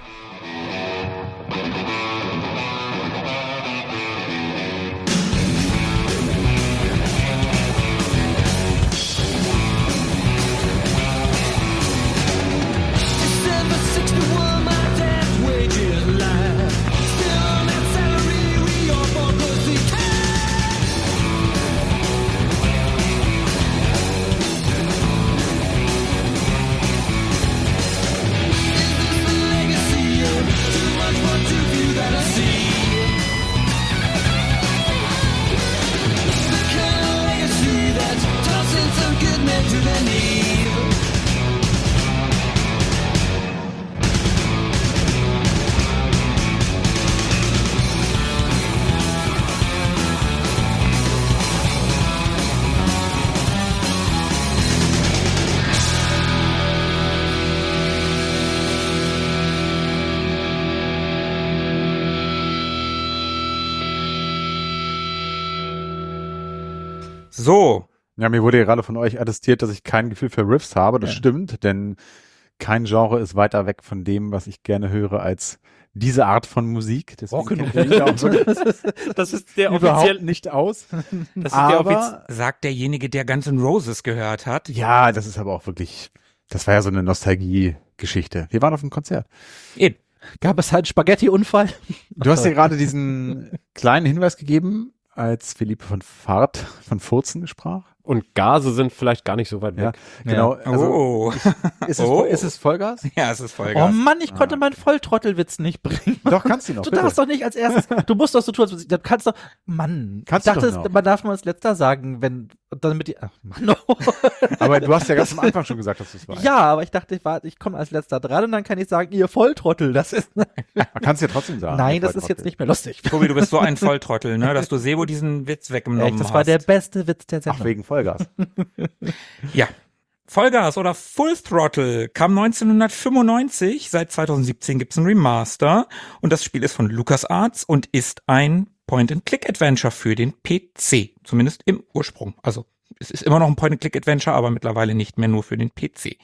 So. Ja, mir wurde ja gerade von euch attestiert, dass ich kein Gefühl für Riffs habe. Das stimmt, denn kein Genre ist weiter weg von dem, was ich gerne höre, als diese Art von Musik. Deswegen kenne ich mich da auch das ist der überhaupt offiziell nicht aus. Das ist der Aber, Sagt derjenige, der Guns N' Roses gehört hat. ja, das ist aber auch wirklich, das war ja so eine Nostalgie-Geschichte. Wir waren auf einem Konzert. Eben. Gab es halt einen Spaghetti-Unfall? Du hast ja gerade diesen kleinen Hinweis gegeben, als Philippe von Furzen sprach. Und Gase sind vielleicht gar nicht so weit weg. Genau. Also, Oh. ist es Vollgas? Ja, es ist Oh Vollgas. Mann, ich konnte meinen Volltrottelwitz nicht bringen. Doch, kannst du noch. Du bitte. darfst doch nicht als erstes, du musst doch so tun, du kannst doch, Mann, Kannst ich du dachte, doch noch. man darf mal als letzter sagen, wenn, damit die, ach Mann, oh. Aber du hast ja ganz am Anfang schon gesagt, dass du es weißt. Ja, aber ich dachte, ich komme als letzter dran und dann kann ich sagen, ihr Volltrottel, das ist, Man kann es ja trotzdem sagen. nein, das ist jetzt nicht mehr lustig. Tobi, du bist so ein Volltrottel, ne, dass du Sebo diesen Witz weggenommen Echt, das hast. war der beste Witz der Ach, Sendung. wegen Vollgas. Ja. Vollgas oder Full Throttle kam 1995. Seit 2017 gibt's ein Remaster. Und das Spiel ist von LucasArts und ist ein Point-and-Click-Adventure für den PC. Zumindest im Ursprung. Also es ist immer noch ein Point-and-Click-Adventure, aber mittlerweile nicht mehr nur für den PC.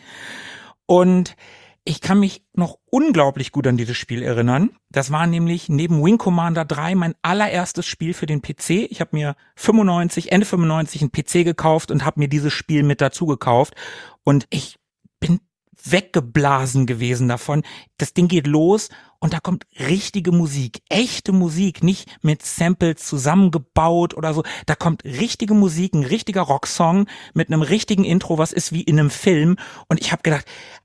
Und ich kann mich noch unglaublich gut an dieses Spiel erinnern. Das war nämlich neben Wing Commander 3 mein allererstes Spiel für den PC. Ich habe mir Ende 95 einen PC gekauft und habe mir dieses Spiel mit dazu gekauft. Und ich bin weggeblasen gewesen davon. Das Ding geht los und da kommt richtige Musik, echte Musik, nicht mit Samples zusammengebaut oder so. Da kommt richtige Musik, ein richtiger Rocksong mit einem richtigen Intro, was ist wie in einem Film. Und ich habe gedacht,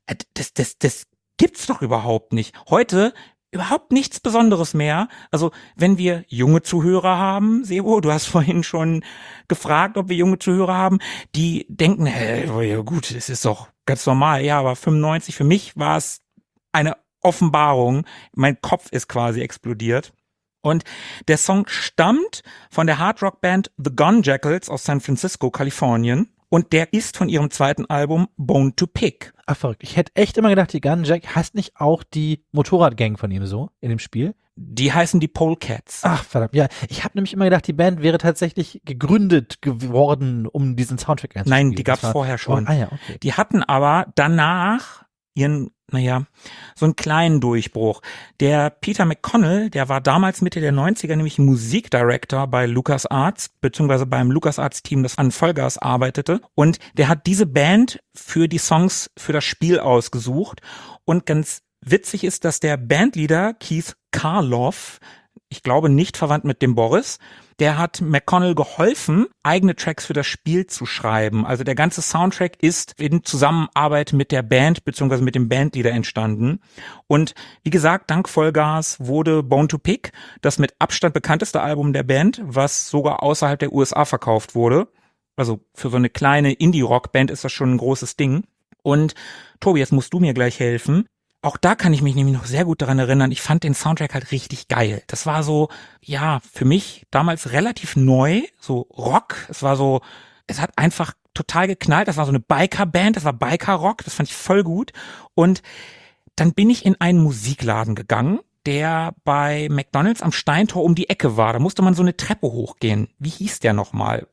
das gibt's doch überhaupt nicht. Heute überhaupt nichts Besonderes mehr. Also wenn wir junge Zuhörer haben, Sebo, du hast vorhin schon gefragt, ob wir junge Zuhörer haben, die denken, ja gut, es ist doch ganz normal. Ja, aber 95, für mich war es eine Offenbarung. Mein Kopf ist quasi explodiert. Und der Song stammt von der Hardrock-Band The Gun Jackals aus San Francisco, Kalifornien. Und der ist von ihrem zweiten Album Bone to Pick. Ach verrückt, ich hätte echt immer gedacht, die Gun Jack heißt nicht auch die Motorradgang von ihm so in dem Spiel? Die heißen die Polecats. Ach verdammt, ja, ich habe nämlich immer gedacht, die Band wäre tatsächlich gegründet geworden, um diesen Soundtrack einzuspielen. Nein, die gab's vorher schon. Oh, ja, okay. Die hatten aber danach so einen kleinen Durchbruch. Der Peter McConnell, der war damals Mitte der 90er nämlich Musikdirector bei LucasArts, beziehungsweise beim LucasArts-Team, das an Vollgas arbeitete. Und der hat diese Band für die Songs für das Spiel ausgesucht. Und ganz witzig ist, dass der Bandleader Keith Karloff, ich glaube nicht verwandt mit dem Boris, der hat McConnell geholfen, eigene Tracks für das Spiel zu schreiben. Also der ganze Soundtrack ist in Zusammenarbeit mit der Band bzw. mit dem Bandleader entstanden. Und wie gesagt, dank Vollgas wurde Bone to Pick das mit Abstand bekannteste Album der Band, was sogar außerhalb der USA verkauft wurde. Also für so eine kleine Indie-Rock-Band ist das schon ein großes Ding. Und Tobi, jetzt musst du mir gleich helfen. Auch da kann ich mich nämlich noch sehr gut daran erinnern, ich fand den Soundtrack halt richtig geil. Das war so, ja, für mich damals relativ neu, so Rock. Es hat einfach total geknallt. Das war so eine Biker-Band, das war Biker-Rock, das fand ich voll gut. Und dann bin ich in einen Musikladen gegangen, der bei McDonald's am Steintor um die Ecke war. Da musste man so eine Treppe hochgehen. Wie hieß der nochmal?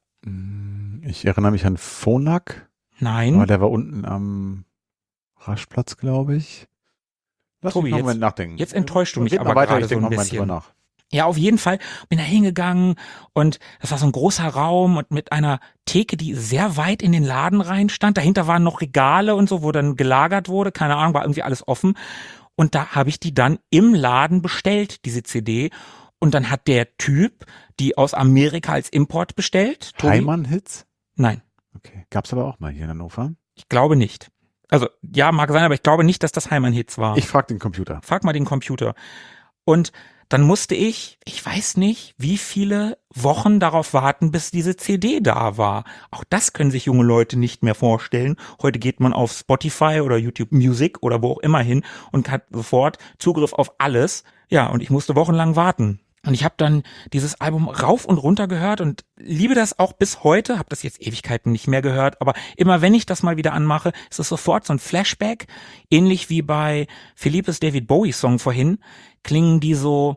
Ich erinnere mich an Phonak. Nein. Aber der war unten am Raschplatz, glaube ich. Lass Tobi, mich noch einen Moment nachdenken. Jetzt enttäuschst du mich Red aber mal weiter, gerade ich so denke ein noch mal drüber bisschen. nach. Ja, auf jeden Fall bin da hingegangen und das war so ein großer Raum und mit einer Theke, die sehr weit in den Laden rein stand. Dahinter waren noch Regale und so, wo dann gelagert wurde. Keine Ahnung, war irgendwie alles offen. Und da habe ich die dann im Laden bestellt, diese CD. Und dann hat der Typ die aus Amerika als Import bestellt. Tobi? Heimann-Hits? Nein, Okay. Gab's aber auch mal hier in Hannover. ich glaube nicht. Also, ja, mag sein, aber ich glaube nicht, dass das Heimann-Hits war. Ich frage den Computer. Frag mal den Computer. Und dann musste ich weiß nicht, wie viele Wochen darauf warten, bis diese CD da war. Auch das können sich junge Leute nicht mehr vorstellen. Heute geht man auf Spotify oder YouTube Music oder wo auch immer hin und hat sofort Zugriff auf alles. Ja, und ich musste wochenlang warten. Und ich habe dann dieses Album rauf und runter gehört und liebe das auch bis heute, habe das jetzt Ewigkeiten nicht mehr gehört, aber immer wenn ich das mal wieder anmache, ist es sofort so ein Flashback, ähnlich wie bei Philippes David Bowie Song vorhin, klingen so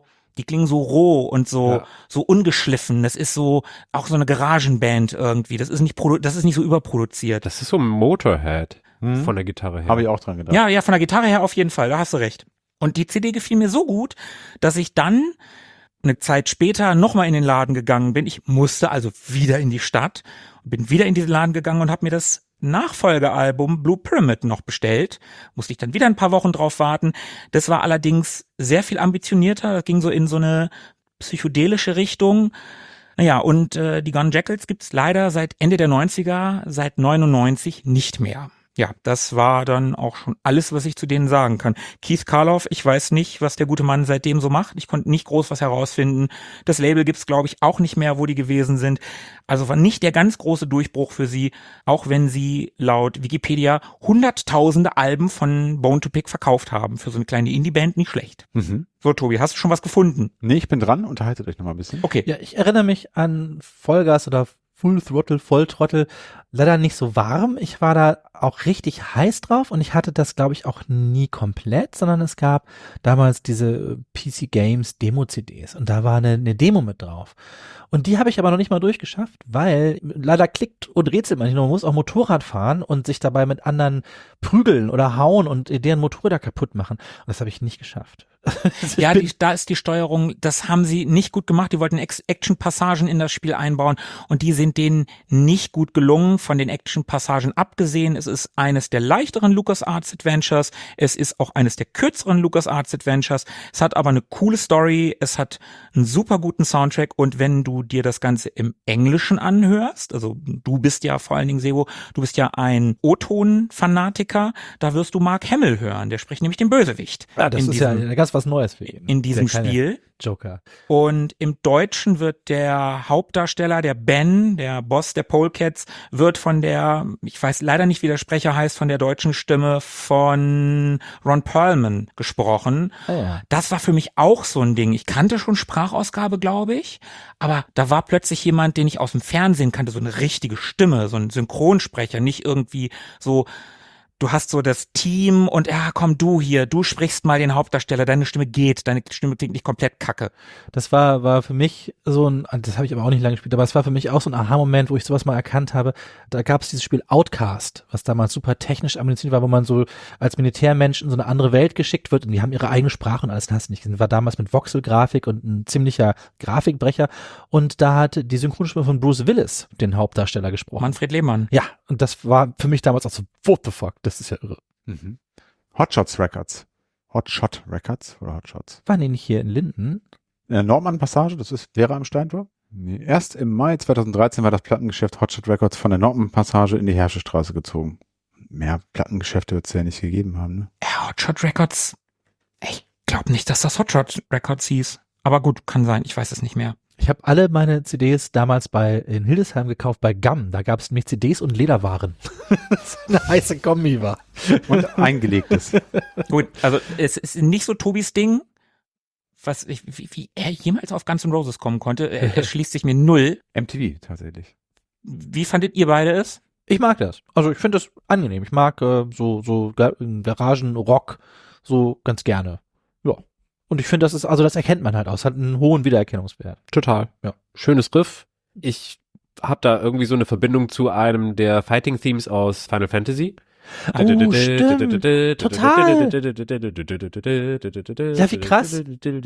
roh und so ungeschliffen. Das ist so auch so eine Garagenband irgendwie. Das ist nicht so überproduziert. Das ist so Motorhead von der Gitarre her. Habe ich auch dran gedacht. Ja, von der Gitarre her auf jeden Fall, da hast du recht. Und die CD gefiel mir so gut, dass ich dann eine Zeit später nochmal in den Laden gegangen bin. Ich musste also wieder in die Stadt, bin wieder in diesen Laden gegangen und habe mir das Nachfolgealbum Blue Pyramid noch bestellt. Musste ich dann wieder ein paar Wochen drauf warten. Das war allerdings sehr viel ambitionierter. Das ging so in so eine psychedelische Richtung. Naja, und die Gun Jackals gibt's leider seit Ende der 90er, seit 99 nicht mehr. Ja, das war dann auch schon alles, was ich zu denen sagen kann. Keith Karloff, ich weiß nicht, was der gute Mann seitdem so macht. Ich konnte nicht groß was herausfinden. Das Label gibt's, glaube ich, auch nicht mehr, wo die gewesen sind. Also war nicht der ganz große Durchbruch für sie, auch wenn sie laut Wikipedia hunderttausende Alben von Bone to Pick verkauft haben. Für so eine kleine Indie-Band nicht schlecht. Mhm. So, Tobi, hast du schon was gefunden? Nee, ich bin dran. Unterhaltet euch noch mal ein bisschen. Okay. Ja, ich erinnere mich an Vollgas oder Full Throttle, Volltrottel, leider nicht so warm. Ich war da auch richtig heiß drauf und ich hatte das, glaube ich, auch nie komplett, sondern es gab damals diese PC Games Demo-CDs und da war eine Demo mit drauf. Und die habe ich aber noch nicht mal durchgeschafft, weil leider klickt und rätselt man nicht. Man muss auch Motorrad fahren und sich dabei mit anderen prügeln oder hauen und deren Motorräder kaputt machen. Und das habe ich nicht geschafft. Ja, da ist die Steuerung, das haben sie nicht gut gemacht. Die wollten Action-Passagen in das Spiel einbauen und die sind denen nicht gut gelungen. Von den Action-Passagen abgesehen, es ist eines der leichteren LucasArts Adventures. Es ist auch eines der kürzeren LucasArts Adventures. Es hat aber eine coole Story. Es hat einen super guten Soundtrack und wenn du dir das Ganze im Englischen anhörst, also du bist ja vor allen Dingen, Sebo, du bist ja ein O-Ton-Fanatiker, da wirst du Mark Hamill hören. Der spricht nämlich den Bösewicht. Ja, das ist ja ganz was Neues für ihn. In diesem Spiel. Joker. Und im Deutschen wird der Hauptdarsteller, der Ben, der Boss der Polecats, wird von der, ich weiß leider nicht, wie der Sprecher heißt, von der deutschen Stimme von Ron Perlman gesprochen. Ah, ja. Das war für mich auch so ein Ding. Ich kannte schon Sprachausgabe, glaube ich, aber da war plötzlich jemand, den ich aus dem Fernsehen kannte, so eine richtige Stimme, so ein Synchronsprecher, nicht irgendwie so du hast so das Team und komm du hier, du sprichst mal den Hauptdarsteller, deine Stimme klingt nicht komplett kacke. Das war für mich so das habe ich aber auch nicht lange gespielt, aber es war für mich auch so ein Aha-Moment, wo ich sowas mal erkannt habe. Da gab es dieses Spiel Outcast, was damals super technisch ambitioniert war, wo man so als Militärmensch in so eine andere Welt geschickt wird und die haben ihre eigene Sprache und alles, hast du nicht gesehen. War damals mit Voxel-Grafik und ein ziemlicher Grafikbrecher und da hat die Synchronstimme von Bruce Willis den Hauptdarsteller gesprochen. Manfred Lehmann. Ja, und das war für mich damals auch so, what the fuck, das ist ja irre. Mhm. Hotshot Records oder Hotshots? Waren die nicht hier in Linden? In der Nordmann-Passage, wäre am Steintor? Nee, erst im Mai 2013 war das Plattengeschäft Hotshot Records von der Nordmann-Passage in die Herschestraße gezogen. Mehr Plattengeschäfte wird es ja nicht gegeben haben, ne? Ja, Hotshot Records. Ich glaube nicht, dass das Hotshot Records hieß. Aber gut, kann sein, ich weiß es nicht mehr. Ich habe alle meine CDs damals in Hildesheim gekauft bei GAM. Da gab es nämlich CDs und Lederwaren. Das eine heiße Kombi war. Und eingelegtes. Gut, also es ist nicht so Tobis Ding, wie er jemals auf Guns N' Roses kommen konnte. Er schließt sich mir null. MTV tatsächlich. Wie fandet ihr beide es? Ich mag das. Also ich finde das angenehm. Ich mag so Garagenrock so ganz gerne. Ja. Und ich finde, das erkennt man halt aus. Hat einen hohen Wiedererkennungswert. Total. Ja. Schönes Riff. Ich habe da irgendwie so eine Verbindung zu einem der Fighting-Themes aus Final Fantasy. Oh, stimmt. Total. Ja, wie krass.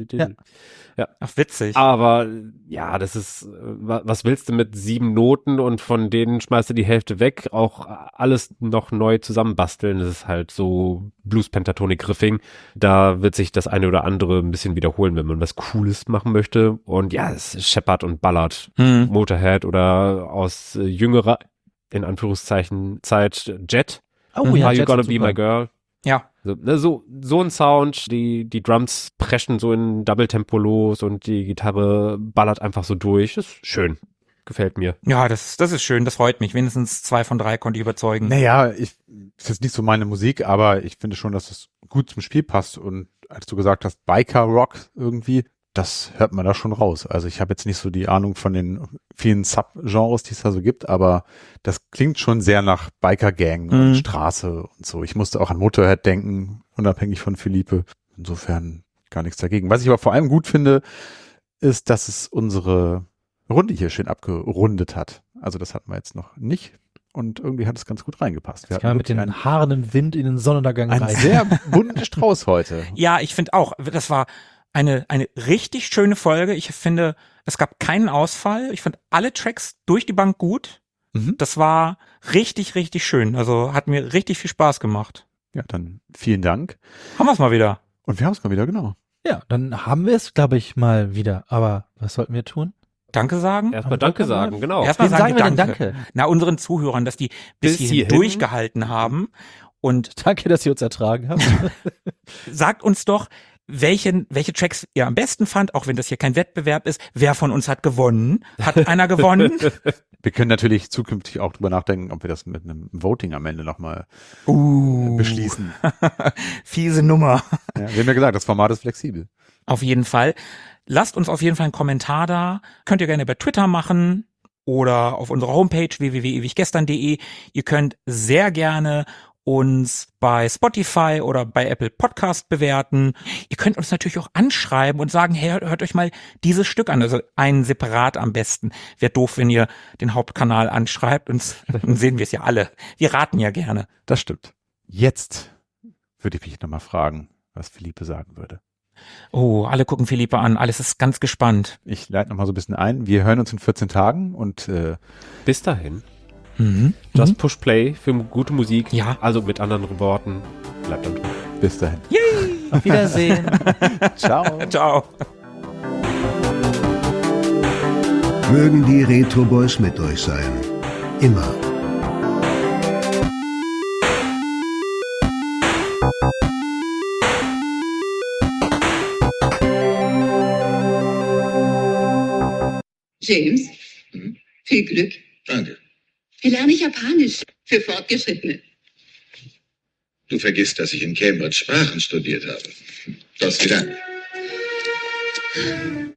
Ja. Ach, witzig. Aber ja, das ist, was willst du mit 7 Noten und von denen schmeißt du die Hälfte weg, auch alles noch neu zusammenbasteln. Das ist halt so Blues-Pentatonic-Riffing. Da wird sich das eine oder andere ein bisschen wiederholen, wenn man was Cooles machen möchte. Und ja, es ist Shepard und Ballard, Motorhead oder aus jüngerer, in Anführungszeichen, Zeit Jet. Oh ja, Are You Jet Gonna ist Be super. My Girl? Ja. So ein Sound, die Drums preschen so in Double-Tempo los und die Gitarre ballert einfach so durch. Das ist schön. Gefällt mir. Ja, das ist schön, das freut mich. Wenigstens 2 von 3 konnte ich überzeugen. Naja, ist jetzt nicht so meine Musik, aber ich finde schon, dass es gut zum Spiel passt. Und als du gesagt hast, Biker-Rock irgendwie, das hört man da schon raus. Also ich habe jetzt nicht so die Ahnung von den vielen Sub-Genres, die es da so gibt, aber das klingt schon sehr nach Biker-Gang und Straße und so. Ich musste auch an Motorhead denken, unabhängig von Philippe. Insofern gar nichts dagegen. Was ich aber vor allem gut finde, ist, dass es unsere Runde hier schön abgerundet hat. Also das hatten wir jetzt noch nicht. Und irgendwie hat es ganz gut reingepasst. Wir Kann man mit hatten dem haarenden Wind in den Sonnenuntergang einen rein. sehr bunten Strauß heute. Ja, ich finde auch, das war eine richtig schöne Folge. Ich finde, es gab keinen Ausfall. Ich fand alle Tracks durch die Bank gut. Mhm. Das war richtig, richtig schön. Also hat mir richtig viel Spaß gemacht. Ja, dann vielen Dank. Haben wir es mal wieder. Und wir haben es mal wieder, genau. Ja, dann haben wir es, glaube ich, mal wieder. Aber was sollten wir tun? Danke sagen. Erstmal Danke sagen, genau. Erstmal Wem sagen wir denn Danke. Danke? Na, unseren Zuhörern, dass die bis hierhin durchgehalten haben. Und Danke, dass ihr uns ertragen habt. sagt uns doch, welche Tracks ihr am besten fand, auch wenn das hier kein Wettbewerb ist. Wer von uns hat gewonnen? Hat einer gewonnen? Wir können natürlich zukünftig auch drüber nachdenken, ob wir das mit einem Voting am Ende nochmal beschließen. Fiese Nummer. Ja, wir haben ja gesagt, das Format ist flexibel. Auf jeden Fall. Lasst uns auf jeden Fall einen Kommentar da. Könnt ihr gerne bei Twitter machen oder auf unserer Homepage www.ewiggestern.de. Ihr könnt sehr gerne uns bei Spotify oder bei Apple Podcast bewerten. Ihr könnt uns natürlich auch anschreiben und sagen, hey, hört euch mal dieses Stück an. Also einen separat am besten. Wäre doof, wenn ihr den Hauptkanal anschreibt und dann sehen wir es ja alle. Wir raten ja gerne. Das stimmt. Jetzt würde ich mich nochmal fragen, was Philippe sagen würde. Oh, alle gucken Philippe an. Alles ist ganz gespannt. Ich leite nochmal so ein bisschen ein. Wir hören uns in 14 Tagen und Bis dahin. Mhm. Just push play für gute Musik. Ja. Also mit anderen Worten, bleibt dann drin. bis dahin. Auf Wiedersehen. Ciao. Ciao. Mögen die Retro Boys mit euch sein. Immer. James, viel Glück. Danke. Wir lernen Japanisch für Fortgeschrittene. Du vergisst, dass ich in Cambridge Sprachen studiert habe. Das Dank.